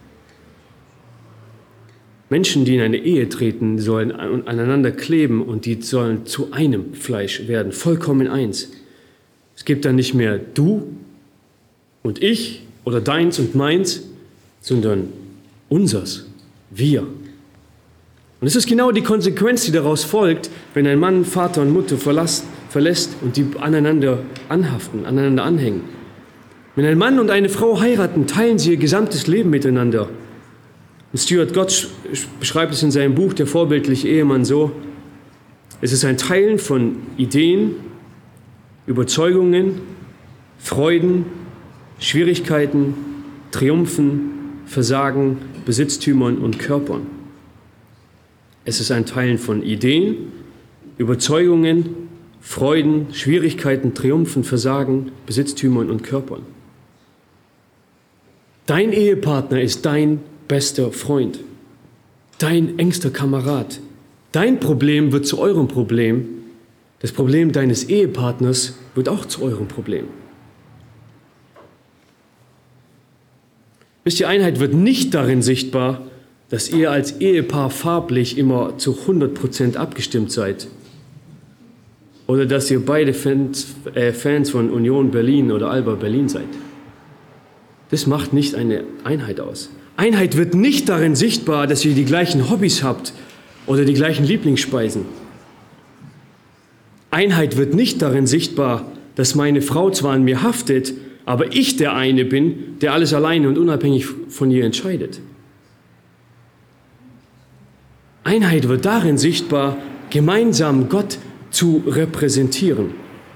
Menschen, die in eine Ehe treten, sollen aneinander kleben und die sollen zu einem Fleisch werden, vollkommen eins. Es gibt dann nicht mehr du und ich oder deins und meins, sondern unsers, wir. Und es ist genau die Konsequenz, die daraus folgt, wenn ein Mann Vater und Mutter verlässt, verlässt und die aneinander anhaften, aneinander anhängen. Wenn ein Mann und eine Frau heiraten, teilen sie ihr gesamtes Leben miteinander. Und Stuart Gott beschreibt es in seinem Buch Der vorbildliche Ehemann so: Es ist ein Teilen von Ideen, Überzeugungen, Freuden, Schwierigkeiten, Triumphen, Versagen, Besitztümern und Körpern. Es ist ein Teilen von Ideen, Überzeugungen, Freuden, Schwierigkeiten, Triumphen, Versagen, Besitztümern und Körpern. Dein Ehepartner ist dein bester Freund, dein engster Kamerad. Dein Problem wird zu eurem Problem. Das Problem deines Ehepartners wird auch zu eurem Problem. Wisst ihr, Einheit wird nicht darin sichtbar, dass ihr als Ehepaar farblich immer zu hundert Prozent abgestimmt seid. Oder dass ihr beide Fans, äh, Fans von Union Berlin oder Alba Berlin seid. Das macht nicht eine Einheit aus. Einheit wird nicht darin sichtbar, dass ihr die gleichen Hobbys habt oder die gleichen Lieblingsspeisen. Einheit wird nicht darin sichtbar, dass meine Frau zwar an mir haftet, aber ich der eine bin, der alles alleine und unabhängig von ihr entscheidet. Einheit wird darin sichtbar, gemeinsam Gott zu repräsentieren.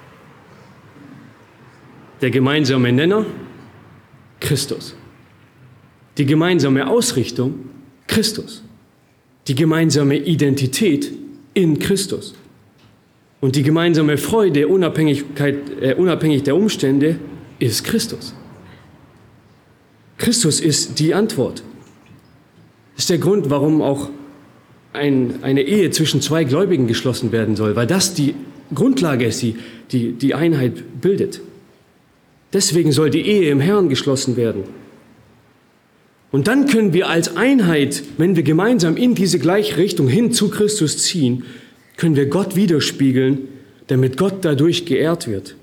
Der gemeinsame Nenner? Christus. Die gemeinsame Ausrichtung? Christus. Die gemeinsame Identität in Christus. Und die gemeinsame Freude, Unabhängigkeit, äh, unabhängig der Umstände, ist Christus. Christus ist die Antwort. Das ist der Grund, warum auch ein, eine Ehe zwischen zwei Gläubigen geschlossen werden soll, weil das die Grundlage ist, die, die die Einheit bildet. Deswegen soll die Ehe im Herrn geschlossen werden. Und dann können wir als Einheit, wenn wir gemeinsam in diese gleiche Richtung hin zu Christus ziehen, können wir Gott widerspiegeln, damit Gott dadurch geehrt wird.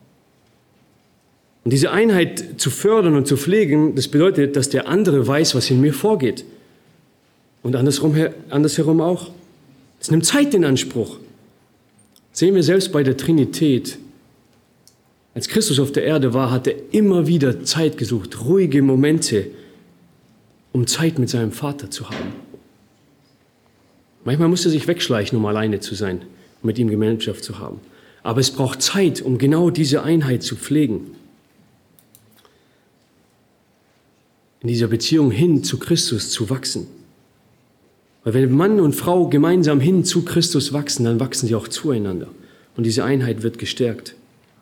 Und diese Einheit zu fördern und zu pflegen, das bedeutet, dass der andere weiß, was in mir vorgeht. Und andersrum, andersherum auch. Es nimmt Zeit in Anspruch. Sehen wir selbst bei der Trinität. Als Christus auf der Erde war, hat er immer wieder Zeit gesucht, ruhige Momente, um Zeit mit seinem Vater zu haben. Manchmal musste er sich wegschleichen, um alleine zu sein, um mit ihm Gemeinschaft zu haben. Aber es braucht Zeit, um genau diese Einheit zu pflegen. In dieser Beziehung hin zu Christus zu wachsen. Weil wenn Mann und Frau gemeinsam hin zu Christus wachsen, dann wachsen sie auch zueinander. Und diese Einheit wird gestärkt.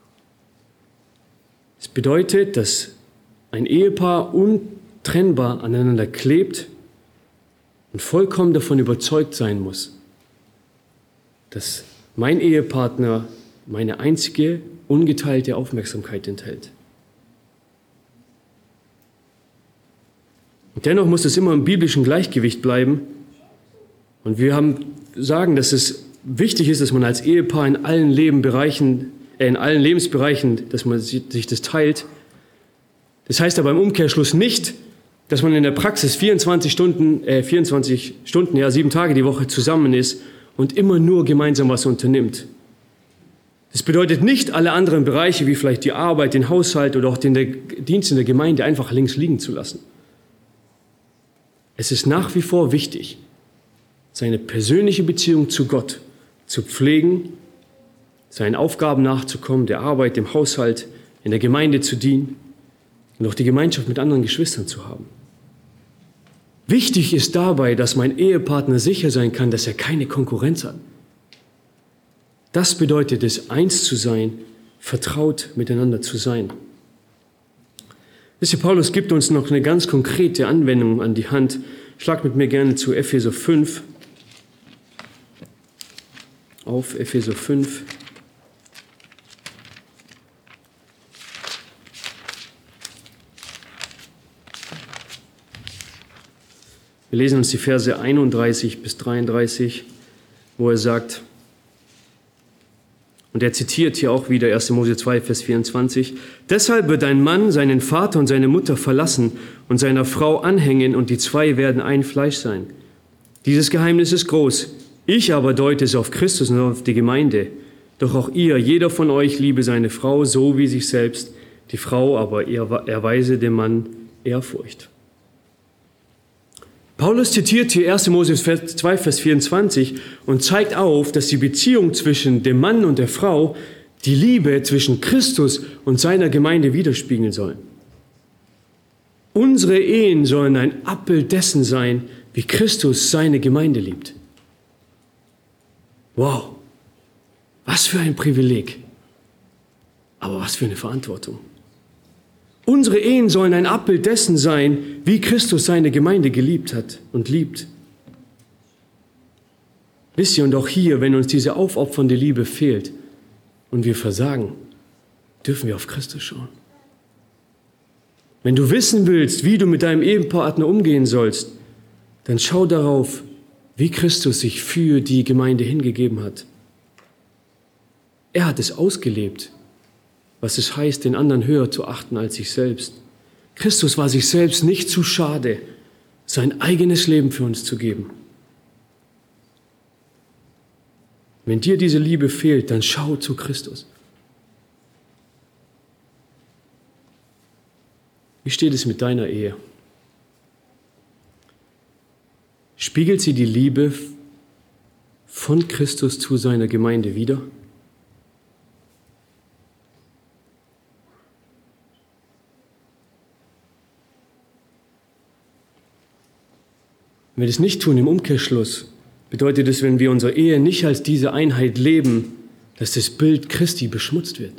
Es bedeutet, dass ein Ehepaar untrennbar aneinander klebt und vollkommen davon überzeugt sein muss, dass mein Ehepartner meine einzige ungeteilte Aufmerksamkeit enthält. Und dennoch muss es immer im biblischen Gleichgewicht bleiben. Und wir haben sagen, dass es wichtig ist, dass man als Ehepaar in allen Lebensbereichen, äh, in allen Lebensbereichen, dass man sich das teilt. Das heißt aber im Umkehrschluss nicht, dass man in der Praxis vierundzwanzig Stunden, äh, vierundzwanzig Stunden, ja sieben Tage die Woche zusammen ist und immer nur gemeinsam was unternimmt. Das bedeutet nicht, alle anderen Bereiche, wie vielleicht die Arbeit, den Haushalt oder auch den Dienst in der Gemeinde einfach links liegen zu lassen. Es ist nach wie vor wichtig, seine persönliche Beziehung zu Gott zu pflegen, seinen Aufgaben nachzukommen, der Arbeit, dem Haushalt, in der Gemeinde zu dienen und auch die Gemeinschaft mit anderen Geschwistern zu haben. Wichtig ist dabei, dass mein Ehepartner sicher sein kann, dass er keine Konkurrenz hat. Das bedeutet es, eins zu sein, vertraut miteinander zu sein. Wisst ihr, Paulus gibt uns noch eine ganz konkrete Anwendung an die Hand. Schlag mit mir gerne zu Epheser fünf. Auf Epheser fünf. Wir lesen uns die Verse einunddreißig bis dreiunddreißig, wo er sagt, und er zitiert hier auch wieder erster Mose zwei, Vers vierundzwanzig. Deshalb wird ein Mann seinen Vater und seine Mutter verlassen und seiner Frau anhängen und die zwei werden ein Fleisch sein. Dieses Geheimnis ist groß. Ich aber deute es auf Christus und auf die Gemeinde. Doch auch ihr, jeder von euch, liebe seine Frau so wie sich selbst. Die Frau aber erweise dem Mann Ehrfurcht. Paulus zitiert hier erster Mose zwei, Vers vierundzwanzig und zeigt auf, dass die Beziehung zwischen dem Mann und der Frau die Liebe zwischen Christus und seiner Gemeinde widerspiegeln sollen. Unsere Ehen sollen ein Abbild dessen sein, wie Christus seine Gemeinde liebt. Wow, was für ein Privileg, aber was für eine Verantwortung. Unsere Ehen sollen ein Abbild dessen sein, wie Christus seine Gemeinde geliebt hat und liebt. Wisst ihr, und auch hier, wenn uns diese aufopfernde Liebe fehlt und wir versagen, dürfen wir auf Christus schauen. Wenn du wissen willst, wie du mit deinem Ehepartner umgehen sollst, dann schau darauf, wie Christus sich für die Gemeinde hingegeben hat. Er hat es ausgelebt, was es heißt, den anderen höher zu achten als sich selbst. Christus war sich selbst nicht zu schade, sein eigenes Leben für uns zu geben. Wenn dir diese Liebe fehlt, dann schau zu Christus. Wie steht es mit deiner Ehe? Spiegelt sie die Liebe von Christus zu seiner Gemeinde wider? Wenn wir das nicht tun, im Umkehrschluss, bedeutet es, wenn wir unsere Ehe nicht als diese Einheit leben, dass das Bild Christi beschmutzt wird.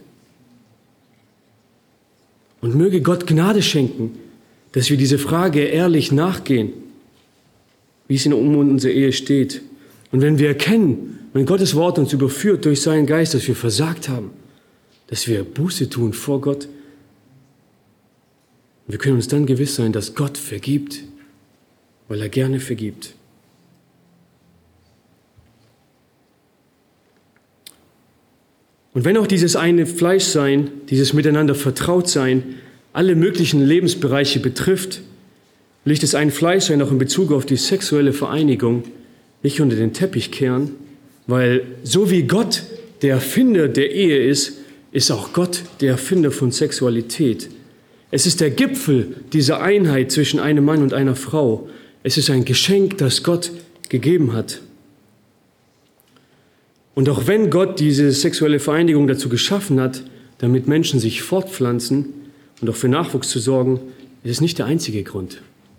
Und möge Gott Gnade schenken, dass wir diese Frage ehrlich nachgehen, wie es in unserer Ehe steht. Und wenn wir erkennen, wenn Gottes Wort uns überführt durch seinen Geist, dass wir versagt haben, dass wir Buße tun vor Gott, wir können uns dann gewiss sein, dass Gott vergibt, weil er gerne vergibt. Und wenn auch dieses eine Fleischsein, dieses Miteinander Vertrautsein alle möglichen Lebensbereiche betrifft, will ich das ein Fleischsein auch in Bezug auf die sexuelle Vereinigung nicht unter den Teppich kehren, weil so wie Gott der Erfinder der Ehe ist, ist auch Gott der Erfinder von Sexualität. Es ist der Gipfel dieser Einheit zwischen einem Mann und einer Frau. Es ist ein Geschenk, das Gott gegeben hat. Und auch wenn Gott diese sexuelle Vereinigung dazu geschaffen hat, damit Menschen sich fortpflanzen und auch für Nachwuchs zu sorgen, ist es nicht der einzige Grund.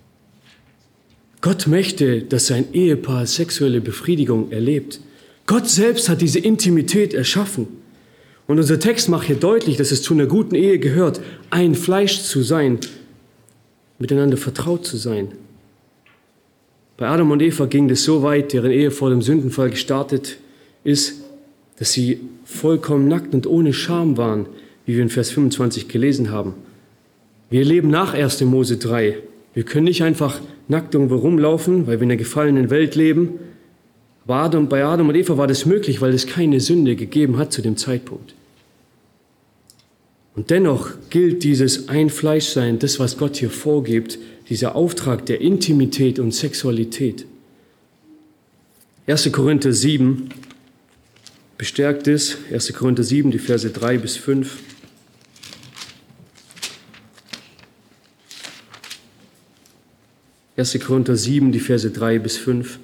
Gott möchte, dass sein Ehepaar sexuelle Befriedigung erlebt. Gott selbst hat diese Intimität erschaffen. Und unser Text macht hier deutlich, dass es zu einer guten Ehe gehört, ein Fleisch zu sein, miteinander vertraut zu sein. Bei Adam und Eva ging es so weit, deren Ehe vor dem Sündenfall gestartet ist, dass sie vollkommen nackt und ohne Scham waren, wie wir in Vers fünfundzwanzig gelesen haben. Wir leben nach erster Mose drei. Wir können nicht einfach nackt irgendwo rumlaufen, weil wir in einer gefallenen Welt leben. Aber Adam, bei Adam und Eva war das möglich, weil es keine Sünde gegeben hat zu dem Zeitpunkt. Und dennoch gilt dieses Ein-Fleisch-Sein, das, was Gott hier vorgibt, dieser Auftrag der Intimität und Sexualität. erster Korinther sieben bestärkt es. erster Korinther sieben, die Verse drei bis fünf. erster Korinther sieben, die Verse drei bis fünf.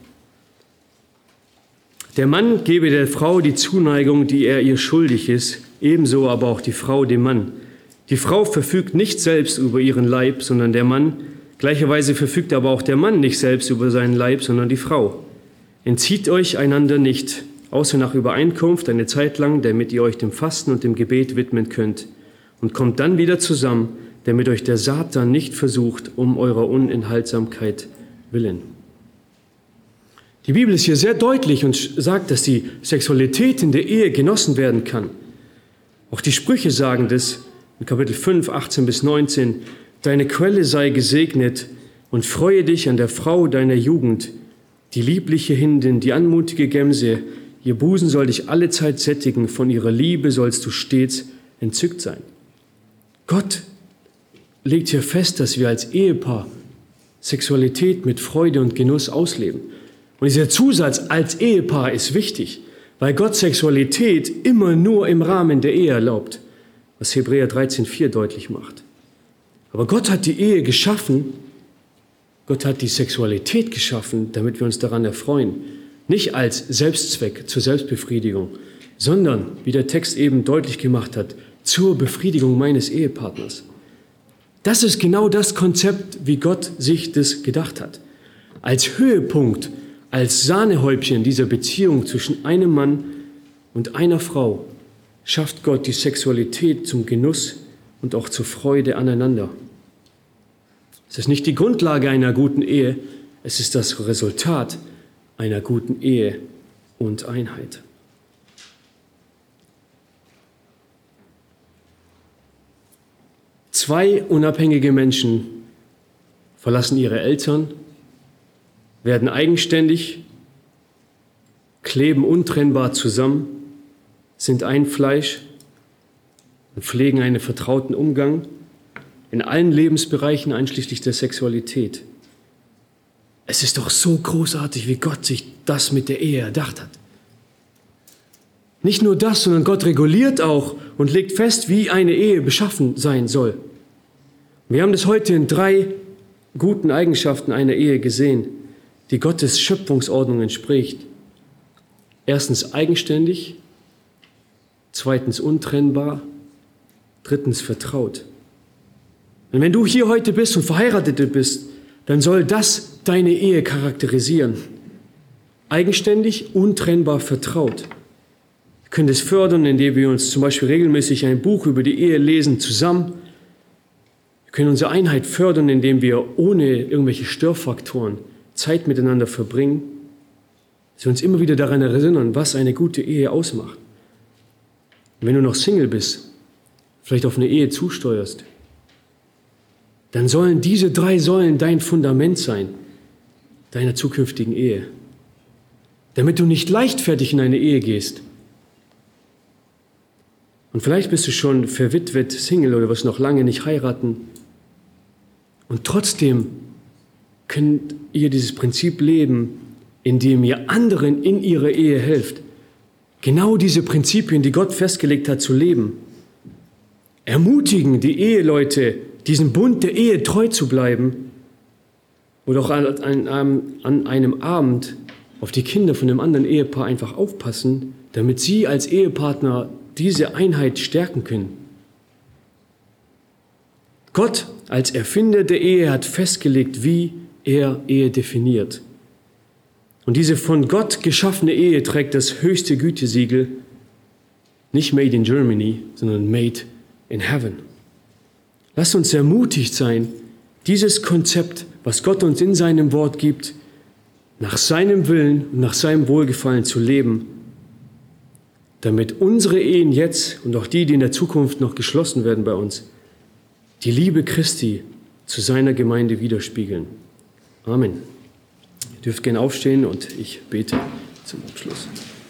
Der Mann gebe der Frau die Zuneigung, die er ihr schuldig ist, ebenso aber auch die Frau dem Mann. Die Frau verfügt nicht selbst über ihren Leib, sondern der Mann. Gleicherweise verfügt aber auch der Mann nicht selbst über seinen Leib, sondern die Frau. Entzieht euch einander nicht, außer nach Übereinkunft eine Zeit lang, damit ihr euch dem Fasten und dem Gebet widmen könnt. Und kommt dann wieder zusammen, damit euch der Satan nicht versucht, um eurer Unenthaltsamkeit willen. Die Bibel ist hier sehr deutlich und sagt, dass die Sexualität in der Ehe genossen werden kann. Auch die Sprüche sagen das in Kapitel fünf, achtzehn bis neunzehn. Deine Quelle sei gesegnet und freue dich an der Frau deiner Jugend, die liebliche Hindin, die anmutige Gemse. Ihr Busen soll dich allezeit sättigen, von ihrer Liebe sollst du stets entzückt sein. Gott legt hier fest, dass wir als Ehepaar Sexualität mit Freude und Genuss ausleben. Und dieser Zusatz als Ehepaar ist wichtig, weil Gott Sexualität immer nur im Rahmen der Ehe erlaubt, was Hebräer dreizehn vier deutlich macht. Aber Gott hat die Ehe geschaffen, Gott hat die Sexualität geschaffen, damit wir uns daran erfreuen. Nicht als Selbstzweck zur Selbstbefriedigung, sondern, wie der Text eben deutlich gemacht hat, zur Befriedigung meines Ehepartners. Das ist genau das Konzept, wie Gott sich das gedacht hat. Als Höhepunkt, als Sahnehäubchen dieser Beziehung zwischen einem Mann und einer Frau schafft Gott die Sexualität zum Genuss und auch zur Freude aneinander. Es ist nicht die Grundlage einer guten Ehe, es ist das Resultat einer guten Ehe und Einheit. Zwei unabhängige Menschen verlassen ihre Eltern, werden eigenständig, kleben untrennbar zusammen, sind ein Fleisch und pflegen einen vertrauten Umgang in allen Lebensbereichen, einschließlich der Sexualität. Es ist doch so großartig, wie Gott sich das mit der Ehe erdacht hat. Nicht nur das, sondern Gott reguliert auch und legt fest, wie eine Ehe beschaffen sein soll. Wir haben das heute in drei guten Eigenschaften einer Ehe gesehen, die Gottes Schöpfungsordnung entspricht. Erstens eigenständig, zweitens untrennbar, drittens vertraut. Und wenn du hier heute bist und verheiratet bist, dann soll das deine Ehe charakterisieren. Eigenständig, untrennbar, vertraut. Wir können das fördern, indem wir uns zum Beispiel regelmäßig ein Buch über die Ehe lesen zusammen. Wir können unsere Einheit fördern, indem wir ohne irgendwelche Störfaktoren Zeit miteinander verbringen, dass wir uns immer wieder daran erinnern, was eine gute Ehe ausmacht. Und wenn du noch Single bist, vielleicht auf eine Ehe zusteuerst, dann sollen diese drei Säulen dein Fundament sein, deiner zukünftigen Ehe. Damit du nicht leichtfertig in eine Ehe gehst. Und vielleicht bist du schon verwitwet, Single oder wirst noch lange nicht heiraten. Und trotzdem könnt ihr dieses Prinzip leben, indem ihr anderen in ihrer Ehe helft. Genau diese Prinzipien, die Gott festgelegt hat, zu leben. ermutigen die Eheleute, diesem Bund der Ehe treu zu bleiben oder auch an, an, an einem Abend auf die Kinder von einem anderen Ehepaar einfach aufpassen, damit sie als Ehepartner diese Einheit stärken können. Gott als Erfinder der Ehe hat festgelegt, wie er Ehe definiert. Und diese von Gott geschaffene Ehe trägt das höchste Gütesiegel, nicht Made in Germany, sondern Made in Heaven. Lasst uns ermutigt sein, dieses Konzept, was Gott uns in seinem Wort gibt, nach seinem Willen und nach seinem Wohlgefallen zu leben, damit unsere Ehen jetzt und auch die, die in der Zukunft noch geschlossen werden bei uns, die Liebe Christi zu seiner Gemeinde widerspiegeln. Amen. Ihr dürft gerne aufstehen und ich bete zum Abschluss.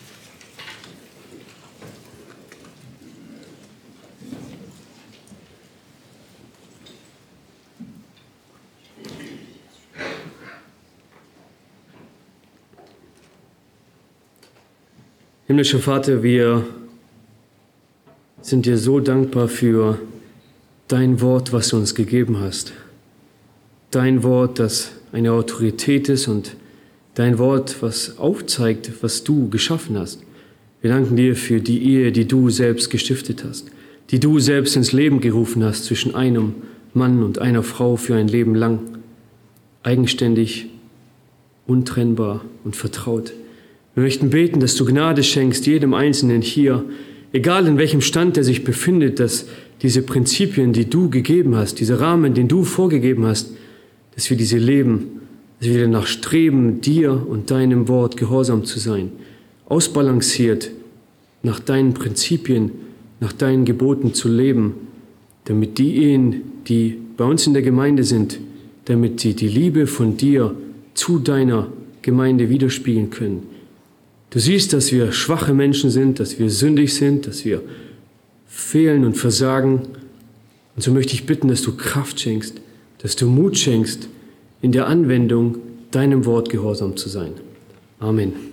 Himmlischer Vater, wir sind dir so dankbar für dein Wort, was du uns gegeben hast. Dein Wort, das eine Autorität ist und dein Wort, was aufzeigt, was du geschaffen hast. Wir danken dir für die Ehe, die du selbst gestiftet hast, die du selbst ins Leben gerufen hast zwischen einem Mann und einer Frau für ein Leben lang, eigenständig, untrennbar und vertraut. Wir möchten beten, dass du Gnade schenkst jedem Einzelnen hier, egal in welchem Stand er sich befindet, dass diese Prinzipien, die du gegeben hast, dieser Rahmen, den du vorgegeben hast, dass wir diese leben, dass wir danach streben, dir und deinem Wort gehorsam zu sein, ausbalanciert nach deinen Prinzipien, nach deinen Geboten zu leben, damit die Ehen, die bei uns in der Gemeinde sind, damit sie die Liebe von dir zu deiner Gemeinde widerspiegeln können. Du siehst, dass wir schwache Menschen sind, dass wir sündig sind, dass wir fehlen und versagen. Und so möchte ich bitten, dass du Kraft schenkst, dass du Mut schenkst, in der Anwendung deinem Wort gehorsam zu sein. Amen.